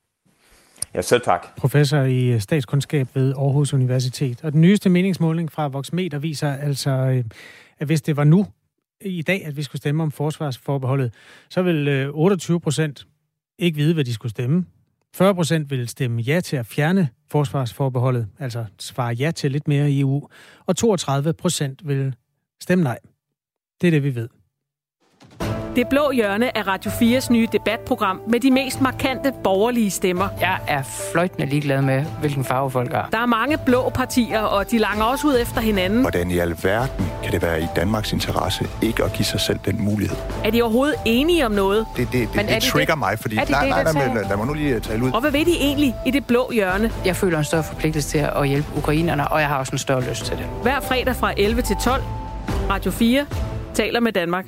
S12: Ja, selv tak.
S1: Professor i statskundskab ved Aarhus Universitet. Og den nyeste meningsmåling fra Voxmeter viser altså, at hvis det var nu i dag, at vi skulle stemme om forsvarsforbeholdet, så vil otteogtyve procent ikke vide, hvad de skulle stemme. fyrre procent vil stemme ja til at fjerne forsvarsforbeholdet, altså svare ja til lidt mere E U, og toogtredive procent vil stemme nej. Det er det, vi ved.
S13: Det blå hjørne er Radio fires nye debatprogram med de mest markante borgerlige stemmer.
S14: Jeg er fløjtende ligeglad med, hvilken farve folk er.
S13: Der er mange blå partier, og de langer også ud efter hinanden.
S15: Hvordan i alverden kan det være i Danmarks interesse ikke at give sig selv den mulighed?
S13: Er de overhovedet enige om noget?
S15: Det, det, det, det trigger det? mig, fordi nej, nej, nej, nej, lad mig nu lige tale ud.
S13: Og hvad ved de egentlig i det blå hjørne?
S14: Jeg føler en større forpligtelse til at hjælpe ukrainerne, og jeg har også en større lyst til det.
S13: Hver fredag fra elleve til tolv. Radio fire taler med Danmark.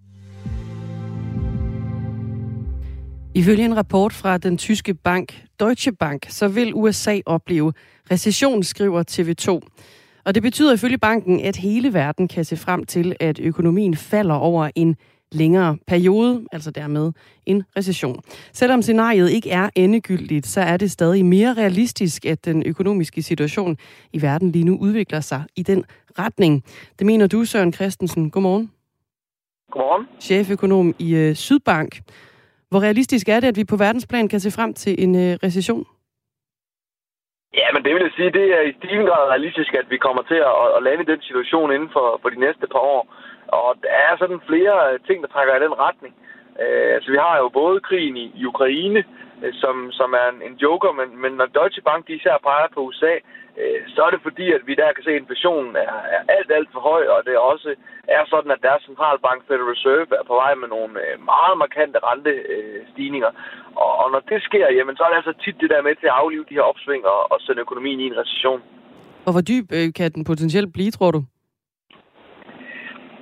S2: Ifølge en rapport fra den tyske bank Deutsche Bank, så vil U S A opleve recession, skriver T V to. Og det betyder ifølge banken, at hele verden kan se frem til, at økonomien falder over en længere periode, altså dermed en recession. Selvom scenariet ikke er endegyldigt, så er det stadig mere realistisk, at den økonomiske situation i verden lige nu udvikler sig i den retning. Det mener du, Søren Christensen. Godmorgen.
S16: Godmorgen.
S2: Cheføkonom i uh, Sydbank. Hvor realistisk er det, at vi på verdensplan kan se frem til en øh, recession?
S16: Ja, men det vil jeg sige, det er i stigende grad realistisk, at vi kommer til at, at lande i den situation inden for, for de næste par år. Og der er sådan flere ting, der trækker i den retning. Øh, altså, vi har jo både krigen i, i Ukraine, øh, som, som er en, en joker, men, men når Deutsche Bank de især peger på U S A, øh, så er det fordi, at vi der kan se, at inflationen er, er alt, alt for høj, og det også er sådan, at deres centralbank Federal Reserve er på vej med nogle øh, meget markante rentestigninger. Øh, og, og når det sker, jamen, så er det altså tit det der med til at aflive de her opsving og, og sende økonomien i en recession.
S2: Og hvor dyb øh, kan den potentielt blive, tror du?
S16: Det er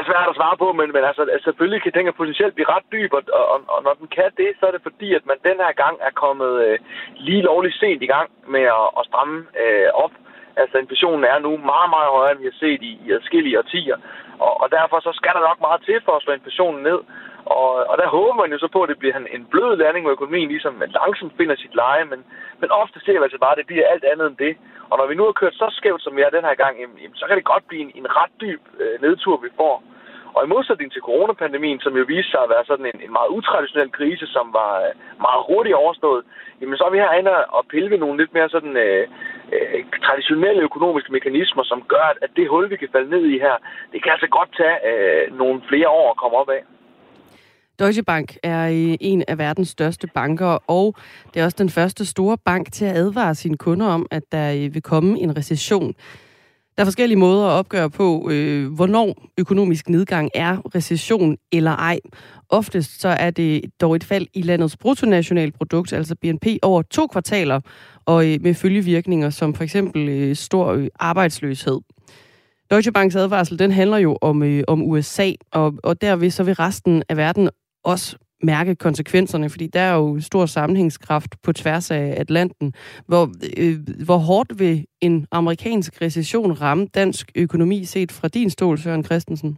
S16: er svært at svare på, men, men altså, selvfølgelig kan den potentielt blive ret dyb, og, og, og når den kan det, så er det fordi, at man den her gang er kommet øh, lige lovligt sent i gang med at, at stramme øh, op. Altså inflationen er nu meget, meget højere, end vi har set i, i adskillige årtier, og, og derfor så skal der nok meget til for at slå inflationen ned. Og, og der håber man jo så på, at det bliver en, en blød landing, hvor økonomien ligesom langsomt finder sit leje, men, men ofte ser vi altså bare, at det bliver alt andet end det. Og når vi nu har kørt så skævt, som vi er den her gang, jamen, så kan det godt blive en, en ret dyb øh, nedtur, vi får. Og i modsætning til coronapandemien, som jo viste sig at være sådan en, en meget utraditionel krise, som var øh, meget hurtigt overstået, jamen så er vi herinde og pille ved nogle lidt mere sådan øh, øh, traditionelle økonomiske mekanismer, som gør, at det hul, vi kan falde ned i her, det kan altså godt tage øh, nogle flere år at komme op af.
S2: Deutsche Bank er en af verdens største banker, og det er også den første store bank til at advare sine kunder om, at der vil komme en recession. Der er forskellige måder at opgøre på, øh, hvornår økonomisk nedgang er recession eller ej. Oftest så er det dog et fald i landets bruttonationalprodukt, altså B N P, over to kvartaler, og øh, med følgevirkninger som for eksempel øh, stor øh, arbejdsløshed. Deutsche Banks advarsel, den handler jo om, øh, om U S A, og, og derved så vil resten af verden også mærke konsekvenserne, fordi der er jo stor sammenhængskraft på tværs af Atlanten. Hvor, øh, hvor hårdt vil en amerikansk recession ramme dansk økonomi set fra din stol, Søren Christensen?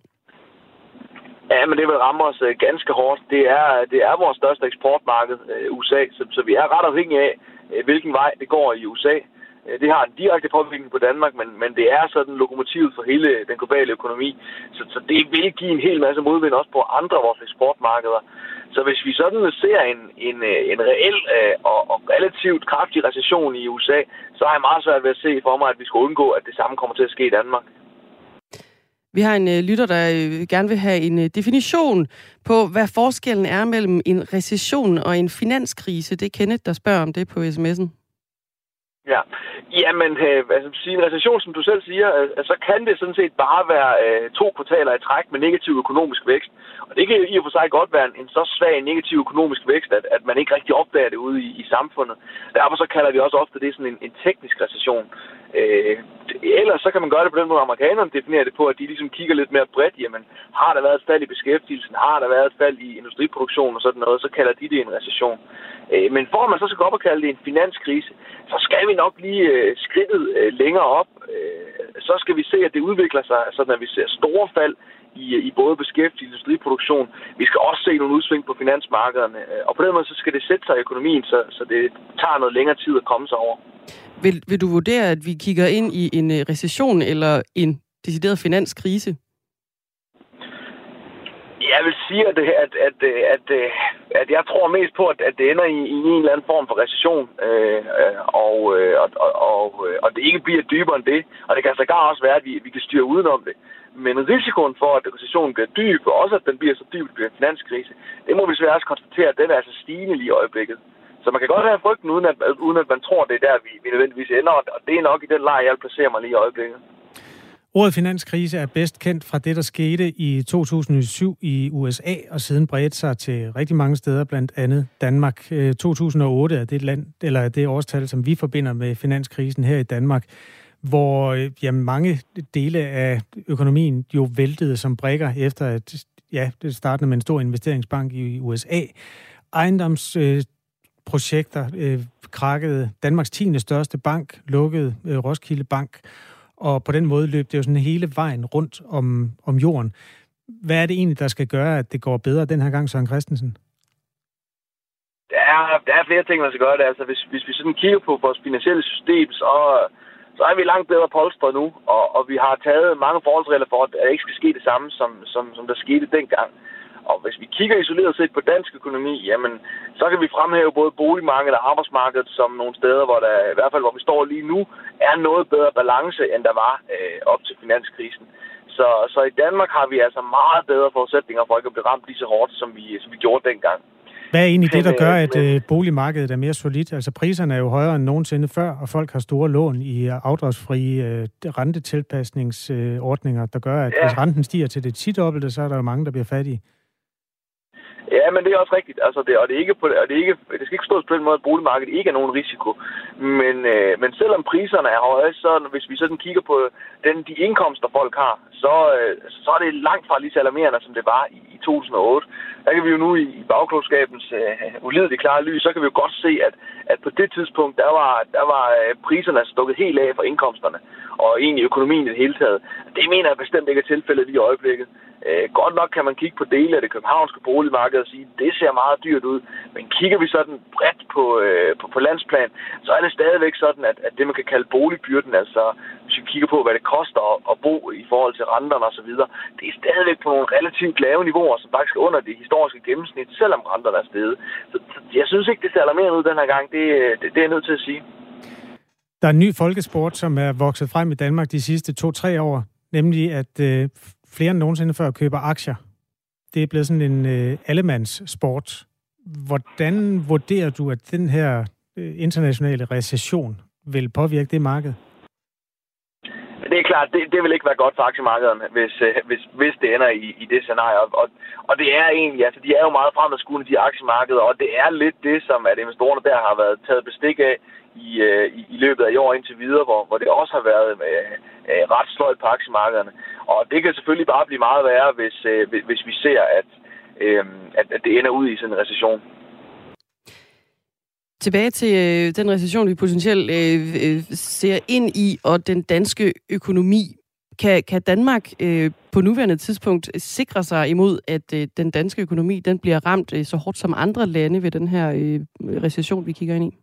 S16: Ja, men det vil ramme os øh, ganske hårdt. Det er, det er vores største eksportmarked, øh, U S A, så, så vi er ret afhængige af, øh, hvilken vej det går i U S A. Det har en direkte påvirkning på Danmark, men, men det er sådan lokomotivet for hele den globale økonomi. Så, så det vil give en hel masse modvind også på andre af vores eksportmarkeder. Så hvis vi sådan ser en, en, en reel og, og relativt kraftig recession i U S A, så har jeg meget svært ved at se for mig, at vi skal undgå, at det samme kommer til at ske i Danmark.
S2: Vi har en lytter, der gerne vil have en definition på, hvad forskellen er mellem en recession og en finanskrise. Det er Kenneth, der spørger om det på sms'en.
S16: Ja, jamen, øh, altså en recession, som du selv siger, øh, så kan det sådan set bare være øh, to kvartaler i træk med negativ økonomisk vækst. Og det kan i og for sig godt være en, en så svag negativ økonomisk vækst, at, at man ikke rigtig opdager det ude i, i samfundet. Derfor så kalder vi også ofte det sådan en, en teknisk recession. Øh, ellers så kan man gøre det på den måde, amerikanerne definerer det på, at de ligesom kigger lidt mere bredt. Jamen, har der været et fald i beskæftigelsen, har der været et fald i industriproduktion og sådan noget, så kalder de det en recession. Øh, men for at man så skal gå op og kalde det en finanskrise, så skal vi nok lige øh, skridtet øh, længere op. Øh, så skal vi se, at det udvikler sig, sådan at vi ser store fald i, i både beskæftigelse og industriproduktion. Vi skal også se nogle udsving på finansmarkederne, og på den måde så skal det sætte sig i økonomien, så, så det tager noget længere tid at komme sig over.
S2: Vil, vil du vurdere, at vi kigger ind i en recession eller en decideret finanskrise?
S16: Jeg vil sige, at, at, at, at, at jeg tror mest på, at det ender i, i en eller anden form for recession, øh, og, og, og, og det ikke bliver dybere end det. Og det kan sågar også være, at vi, vi kan styre udenom det. Men risikoen for, at recessionen bliver dyb, og også at den bliver så dyb, at det bliver en finanskrise, det må vi svært også konstatere, at den er altså stigende lige i øjeblikket. Så man kan godt have frygten, uden at, uden at man tror, det er der, vi, vi nødvendigvis ender, og det er nok i den lejr, jeg placerer mig lige i øjeblikket.
S1: Ordet finanskrise er bedst kendt fra det, der skete i to tusind og syv i U S A, og siden bredte sig til rigtig mange steder, blandt andet Danmark. to tusind og otte er det, land, eller det årstal, som vi forbinder med finanskrisen her i Danmark, hvor ja, mange dele af økonomien jo væltede som brikker efter, at ja, det startede med en stor investeringsbank i U S A. Ejendomsprojekter øh, krakkede. Danmarks tiende største bank lukkede, øh, Roskilde Bank. Og på den måde løb det jo sådan hele vejen rundt om, om jorden. Hvad er det egentlig, der skal gøre, at det går bedre den her gang, Søren Christensen?
S16: Der er, der er flere ting, der skal gøre det. Altså, hvis, hvis vi sådan kigger på vores finansielle system, så, så er vi langt bedre polstret nu. Og, og vi har taget mange forholdsregler for, at det ikke skal ske det samme, som, som, som der skete dengang. Og hvis vi kigger isoleret set på dansk økonomi, jamen, så kan vi fremhæve både boligmarkedet og arbejdsmarkedet som nogle steder, hvor der, i hvert fald hvor vi står lige nu, er noget bedre balance, end der var øh, op til finanskrisen. Så, så i Danmark har vi altså meget bedre forudsætninger for ikke at blive ramt lige så hårdt, som vi, som vi gjorde dengang.
S1: Hvad er egentlig det, der gør, at øh, boligmarkedet er mere solidt? Altså priserne er jo højere end nogensinde før, og folk har store lån i afdragsfrie øh, rentetilpasningsordninger, øh, der gør, at ja. Hvis renten stiger til det tidobbelte, så er der jo mange, der bliver fattige.
S16: Ja, men det er også rigtigt. Altså, det, og det, er ikke på, og det, er ikke, det skal ikke stås på den måde, at boligmarkedet ikke er nogen risiko. Men, øh, men selvom priserne er høje, så hvis vi sådan kigger på den, de indkomster, folk har, så, øh, så er det langt fra lige så alarmerende, som det var i, i to tusind og otte. Der kan vi jo nu i, i bagklogskabens øh, ulideligt klare lys, så kan vi jo godt se, at, at på det tidspunkt, der var, der var øh, priserne stukket helt af for indkomsterne, og egentlig økonomien i det hele taget. Det mener jeg bestemt ikke er tilfældet lige i øjeblikket. Øh, godt nok kan man kigge på dele af det københavnske boligmarked og sige, at det ser meget dyrt ud. Men kigger vi sådan bredt på, øh, på, på landsplan, så er det stadigvæk sådan, at, at det man kan kalde boligbyrden, altså hvis vi kigger på, hvad det koster at, at bo i forhold til renterne osv., det er stadigvæk på nogle relativt lave niveauer, som faktisk er under det historiske gennemsnit, selvom renterne er steget. Så, så jeg synes ikke, det ser alarmerende ud den her gang. Det, det, det er jeg nødt til at sige.
S1: Der er en ny folkesport, som er vokset frem i Danmark de sidste to-tre år, nemlig at øh, flere end nogensinde før køber aktier. Det er blevet sådan en øh, allemandssport. Hvordan vurderer du, at den her øh, internationale recession vil påvirke det marked?
S16: Det er klart, det, det vil ikke være godt for aktiemarkederne, hvis, øh, hvis, hvis det ender i, i det scenarie. Og, og det er egentlig, altså de er jo meget fremadskuende, de aktiemarkeder, og det er lidt det, som at investorerne der har været taget bestik af i, øh, i, i løbet af i år indtil videre, hvor, hvor det også har været øh, øh, ret sløjt på aktiemarkederne. Og det kan selvfølgelig bare blive meget værre, hvis, øh, hvis vi ser, at, øh, at, at det ender ud i sådan en recession.
S2: Tilbage til øh, den recession, vi potentielt øh, øh, ser ind i, og den danske økonomi. Kan, kan Danmark øh, på nuværende tidspunkt sikre sig imod, at øh, den danske økonomi den bliver ramt øh, så hårdt som andre lande ved den her øh, recession, vi kigger ind i?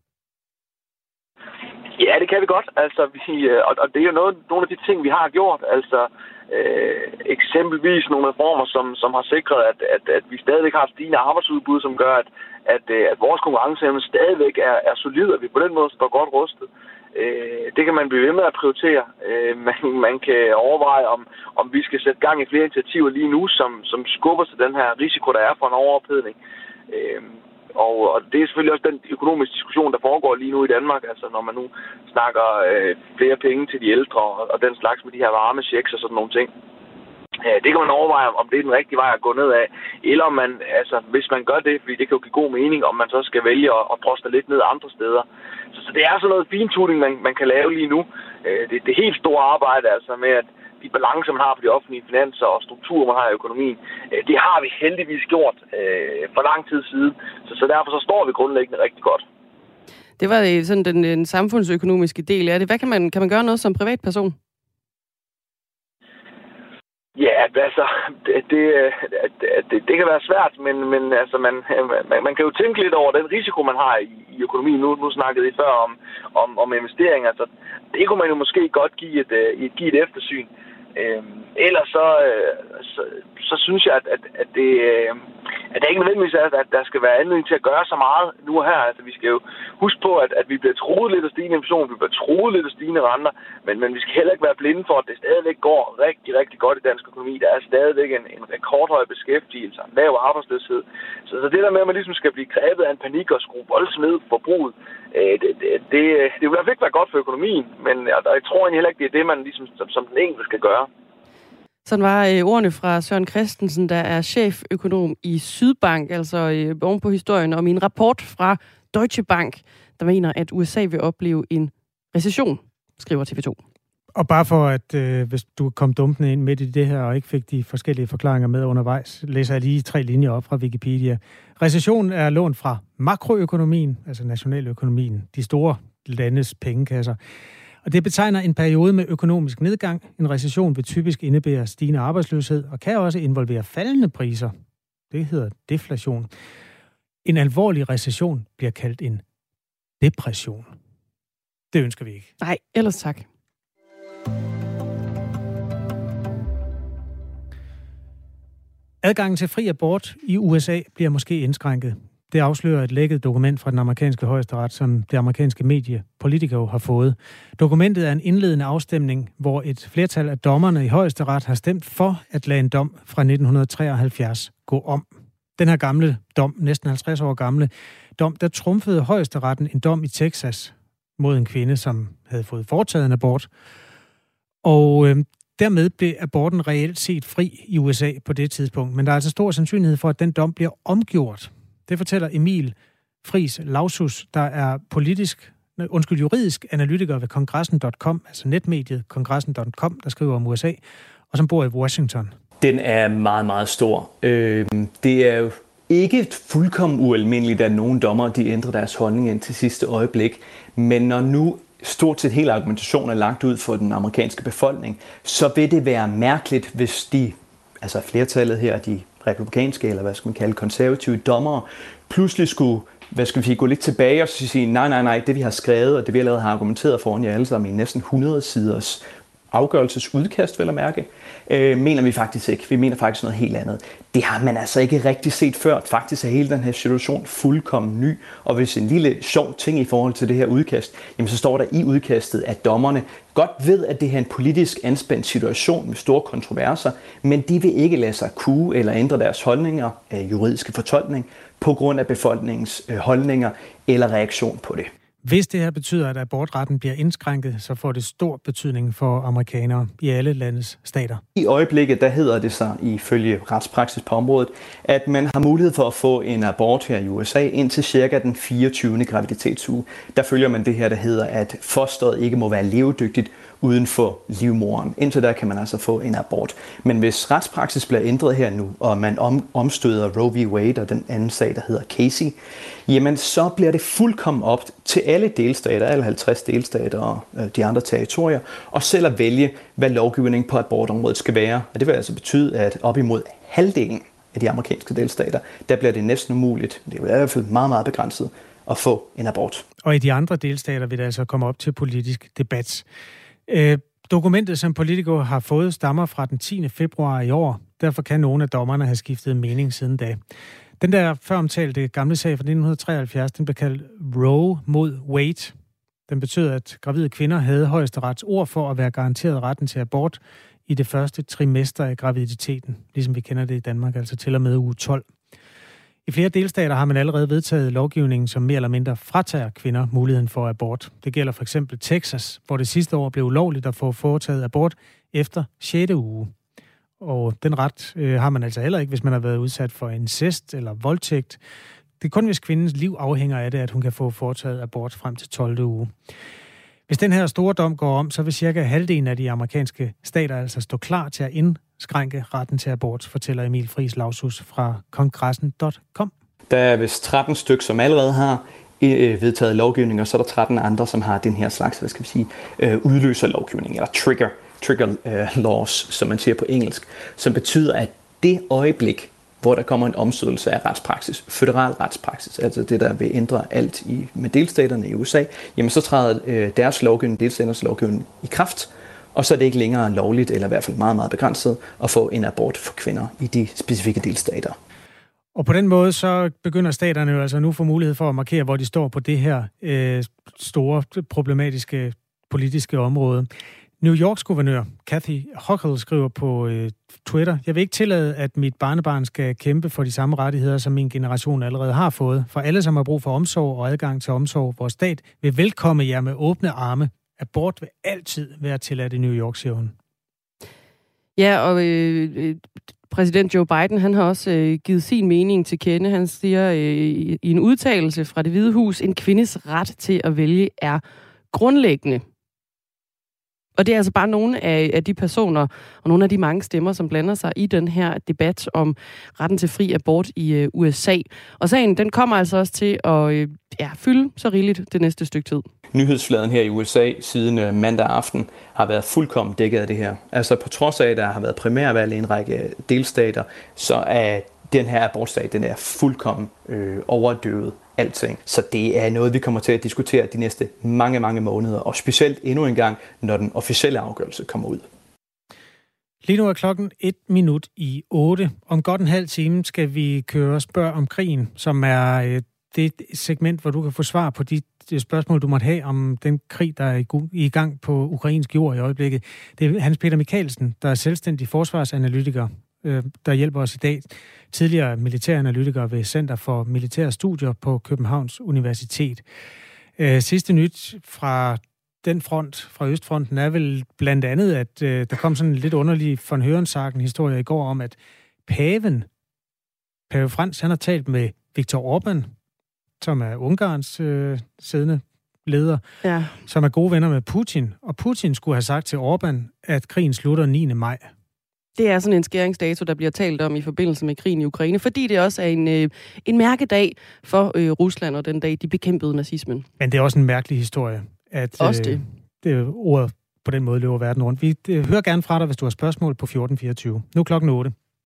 S16: Ja, det kan vi godt. Altså, vi, og, og det er jo noget, nogle af de ting, vi har gjort. Altså, øh, eksempelvis nogle reformer, som, som har sikret, at, at, at vi stadigvæk har et stigende arbejdsudbud, som gør, at, at, at vores konkurrenceevne stadigvæk er, er solid, og vi på den måde står godt rustet. Øh, det kan man blive ved med at prioritere. Øh, man, man kan overveje, om, om vi skal sætte gang i flere initiativer lige nu, som, som skubber til den her risiko, der er for en overophedning. Øh, Og, og det er selvfølgelig også den økonomiske diskussion, der foregår lige nu i Danmark. Altså når man nu snakker øh, flere penge til de ældre og, og den slags med de her varmechecks og sådan nogle ting. Ja, det kan man overveje, om det er den rigtige vej at gå ned af. Eller om man, altså hvis man gør det, fordi det kan jo give god mening, om man så skal vælge at, at poste lidt ned andre steder. Så, så det er sådan noget fintuning, man, man kan lave lige nu. Øh, det, det helt store arbejde altså med, at de balancer, man har på de offentlige finanser og strukturer, man har i økonomien, det har vi heldigvis gjort øh, for lang tid siden. Så, så derfor så står vi grundlæggende rigtig godt.
S2: Det var sådan den, den samfundsøkonomiske del af det. Hvad kan man, kan man gøre noget som privatperson?
S16: Ja, altså, det, det, det, det kan være svært, men, men altså, man, man, man kan jo tænke lidt over den risiko, man har i, i økonomien. Nu, nu snakkede I før om, om, om investeringer. Altså, det kunne man jo måske godt give et, et, give et eftersyn. Øhm, ellers så, så, så synes jeg, at, at, at, det, at det ikke nødvendigvis er, at der skal være anledning til at gøre så meget nu og her. Altså, vi skal jo huske på, at, at vi bliver troet lidt af stigende inflation, vi bliver troet lidt af stigende renter, men, men vi skal heller ikke være blinde for, at det stadigvæk går rigtig, rigtig godt i dansk økonomi. Der er stadigvæk en, en rekordhøj beskæftigelse, en lav arbejdsløshed. Så, så det der med, at man ligesom skal blive grebet af en panik og skrue voldsomt ned på forbruget, øh, det, det, det, det vil i hvert fald ikke være godt for økonomien, men jeg tror egentlig heller ikke, det er det, man ligesom som, som den enkelte skal gøre.
S2: Sådan var øh, ordene fra Søren Christensen, der er cheføkonom i Sydbank, altså øh, oven på historien om en rapport fra Deutsche Bank, der mener, at U S A vil opleve en recession, skriver T V to.
S1: Og bare for, at øh, hvis du kom dumpende ind midt i det her, og ikke fik de forskellige forklaringer med undervejs, læser jeg lige tre linjer op fra Wikipedia. Recession er lånt fra makroøkonomien, altså nationaløkonomien, de store landes pengekasser. Og det betegner en periode med økonomisk nedgang. En recession vil typisk indebære stigende arbejdsløshed og kan også involvere faldende priser. Det hedder deflation. En alvorlig recession bliver kaldt en depression. Det ønsker vi ikke.
S2: Nej, ellers tak.
S1: Adgangen til fri abort i U S A bliver måske indskrænket. Det afslører et lækket dokument fra den amerikanske højesteret, som det amerikanske medie Politico har fået. Dokumentet er en indledende afstemning, hvor et flertal af dommerne i højesteret har stemt for at lade en dom fra nitten treoghalvfjerds gå om. Den her gamle dom, næsten halvtreds år gamle dom, der trumfede højesteretten en dom i Texas mod en kvinde, som havde fået foretaget en abort. Og øh, dermed blev aborten reelt set fri i U S A på det tidspunkt. Men der er altså stor sandsynlighed for, at den dom bliver omgjort. Det fortæller Emil Friis Lausus, der er politisk, undskyld, juridisk analytiker ved kongressen punktum com, altså netmediet kongressen punktum com, der skriver om U S A, og som bor i Washington.
S17: Den er meget, meget stor. Øh, det er jo ikke fuldkommen ualmindeligt, at nogle dommer de ændrer deres holdning ind til sidste øjeblik, men når nu stort set hele argumentationen er lagt ud for den amerikanske befolkning, så vil det være mærkeligt, hvis de, altså flertallet her, de republikanske, eller hvad skal man kalde konservative dommere, pludselig skulle, hvad skal vi sige, gå lidt tilbage og sige, nej, nej, nej, det vi har skrevet, og det vi allerede har argumenteret foran jer alle sammen i næsten hundrede siders afgørelsesudkast, vel at mærke, øh, mener vi faktisk ikke. Vi mener faktisk noget helt andet. Det har man altså ikke rigtig set før. Faktisk er hele den her situation fuldkommen ny. Og hvis en lille sjov ting i forhold til det her udkast, jamen så står der i udkastet, at dommerne godt ved, at det her er en politisk anspændt situation med store kontroverser, men de vil ikke lade sig kue eller ændre deres holdninger, øh, juridiske fortolkning, på grund af befolkningens øh, holdninger eller reaktion på det.
S1: Hvis det her betyder, at abortretten bliver indskrænket, så får det stor betydning for amerikanere i alle landets stater.
S17: I øjeblikket, der hedder det sig ifølge retspraksis på området, at man har mulighed for at få en abort her i U S A indtil cirka den fireogtyvende graviditetsuge. Der følger man det her, der hedder, at fosteret ikke må være levedygtigt uden for livmoderen. Indtil der kan man altså få en abort. Men hvis retspraksis bliver ændret her nu, og man om, omstøder Roe v. Wade og den anden sag, der hedder Casey, jamen så bliver det fuldkommen op til alle delstater, alle halvtreds delstater og øh, de andre territorier, og selv at vælge, hvad lovgivningen på abortområdet skal være. Og det vil altså betyde, at op imod halvdelen af de amerikanske delstater, der bliver det næsten umuligt, det er i hvert fald meget, meget begrænset, at få en abort.
S1: Og i de andre delstater vil det altså komme op til politisk debat. Øh, dokumentet, som Politico har fået, stammer fra den tiende februar i år. Derfor kan nogle af dommerne have skiftet mening siden da. Den der føromtalte gamle sag fra nitten treoghalvfjerds, den blev kaldt Roe mod Wade. Den betød, at gravide kvinder havde højesterets ord for at være garanteret retten til abort i det første trimester af graviditeten, ligesom vi kender det i Danmark, altså til og med uge tolv. I flere delstater har man allerede vedtaget lovgivningen, som mere eller mindre fratager kvinder muligheden for abort. Det gælder for eksempel Texas, hvor det sidste år blev ulovligt at få foretaget abort efter sjette uge. Og den ret øh, har man altså heller ikke, hvis man har været udsat for incest eller voldtægt. Det er kun, hvis kvindens liv afhænger af det, at hun kan få foretaget abort frem til tolvte uge. Hvis den her store dom går om, så vil cirka halvdelen af de amerikanske stater altså stå klar til at indskrænke retten til abort, fortæller Emil Friis Lausus fra kongressen punktum com.
S17: Der er vist tretten stykker, som allerede har vedtaget lovgivning, og så er der tretten andre, som har den her slags, hvad skal vi sige, udløser lovgivning, eller trigger, trigger uh, laws, som man siger på engelsk, som betyder, at det øjeblik, hvor der kommer en omstødelse af retspraksis, federal retspraksis, altså det, der vil ændre alt i, med delstaterne i U S A, jamen så træder øh, deres lovgivning, delstaternes lovgivning i kraft, og så er det ikke længere lovligt, eller i hvert fald meget, meget begrænset, at få en abort for kvinder i de specifikke delstater.
S1: Og på den måde, så begynder staterne jo altså nu få mulighed for at markere, hvor de står på det her øh, store, problematiske politiske område. New Yorks guvernør Kathy Hochul skriver på øh, Twitter: Jeg vil ikke tillade, at mit barnebarn skal kæmpe for de samme rettigheder, som min generation allerede har fået. For alle, som har brug for omsorg og adgang til omsorg, vores stat vil velkomme jer med åbne arme. Abort vil altid være tilladt i New York, siger hun.
S2: Ja, og øh, præsident Joe Biden, han har også øh, givet sin mening til kende. Han siger øh, i en udtalelse fra Det Hvide Hus, en kvindes ret til at vælge er grundlæggende. Og det er altså bare nogle af, af de personer og nogle af de mange stemmer, som blander sig i den her debat om retten til fri abort i øh, U S A. Og sagen, den kommer altså også til at øh, ja, fylde så rigeligt det næste stykke tid.
S17: Nyhedsfladen her i U S A siden øh, mandag aften har været fuldkommen dækket af det her. Altså på trods af, at der har været primærvalg i en række delstater, så er den her abortsag, den er fuldkommen øh, overdøvet alting. Så det er noget, vi kommer til at diskutere de næste mange, mange måneder, og specielt endnu en gang, når den officielle afgørelse kommer ud.
S1: Lige nu er klokken et minut i otte. Om godt en halv time skal vi køre Spørg om krigen, som er øh, det segment, hvor du kan få svar på de, de spørgsmål, du måtte have om den krig, der er i, i gang på ukrainsk jord i øjeblikket. Det er Hans Peter Michaelsen, der er selvstændig forsvarsanalytiker, øh, der hjælper os i dag. Tidligere militæranalytiker ved Center for Militære Studier på Københavns Universitet. Øh, sidste nyt fra den front fra Østfronten er vel blandt andet, at øh, der kom sådan en lidt underlig von Hørensagen-historie i går om, at paven, pave Frans, han har talt med Viktor Orbán, som er Ungarns øh, siddende leder,
S2: ja.
S1: som er gode venner med Putin. Og Putin skulle have sagt til Orbán, at krigen slutter niende maj.
S2: Det er sådan en skæringsdato, der bliver talt om i forbindelse med krigen i Ukraine, fordi det også er en, øh, en mærkedag for øh, Rusland, og den dag, de bekæmpede nazismen.
S1: Men det er også en mærkelig historie, at
S2: også det.
S1: Øh, det ordet på den måde løber verden rundt. Vi øh, hører gerne fra dig, hvis du har spørgsmål på fjorten fireogtyve. Nu er klokken otte.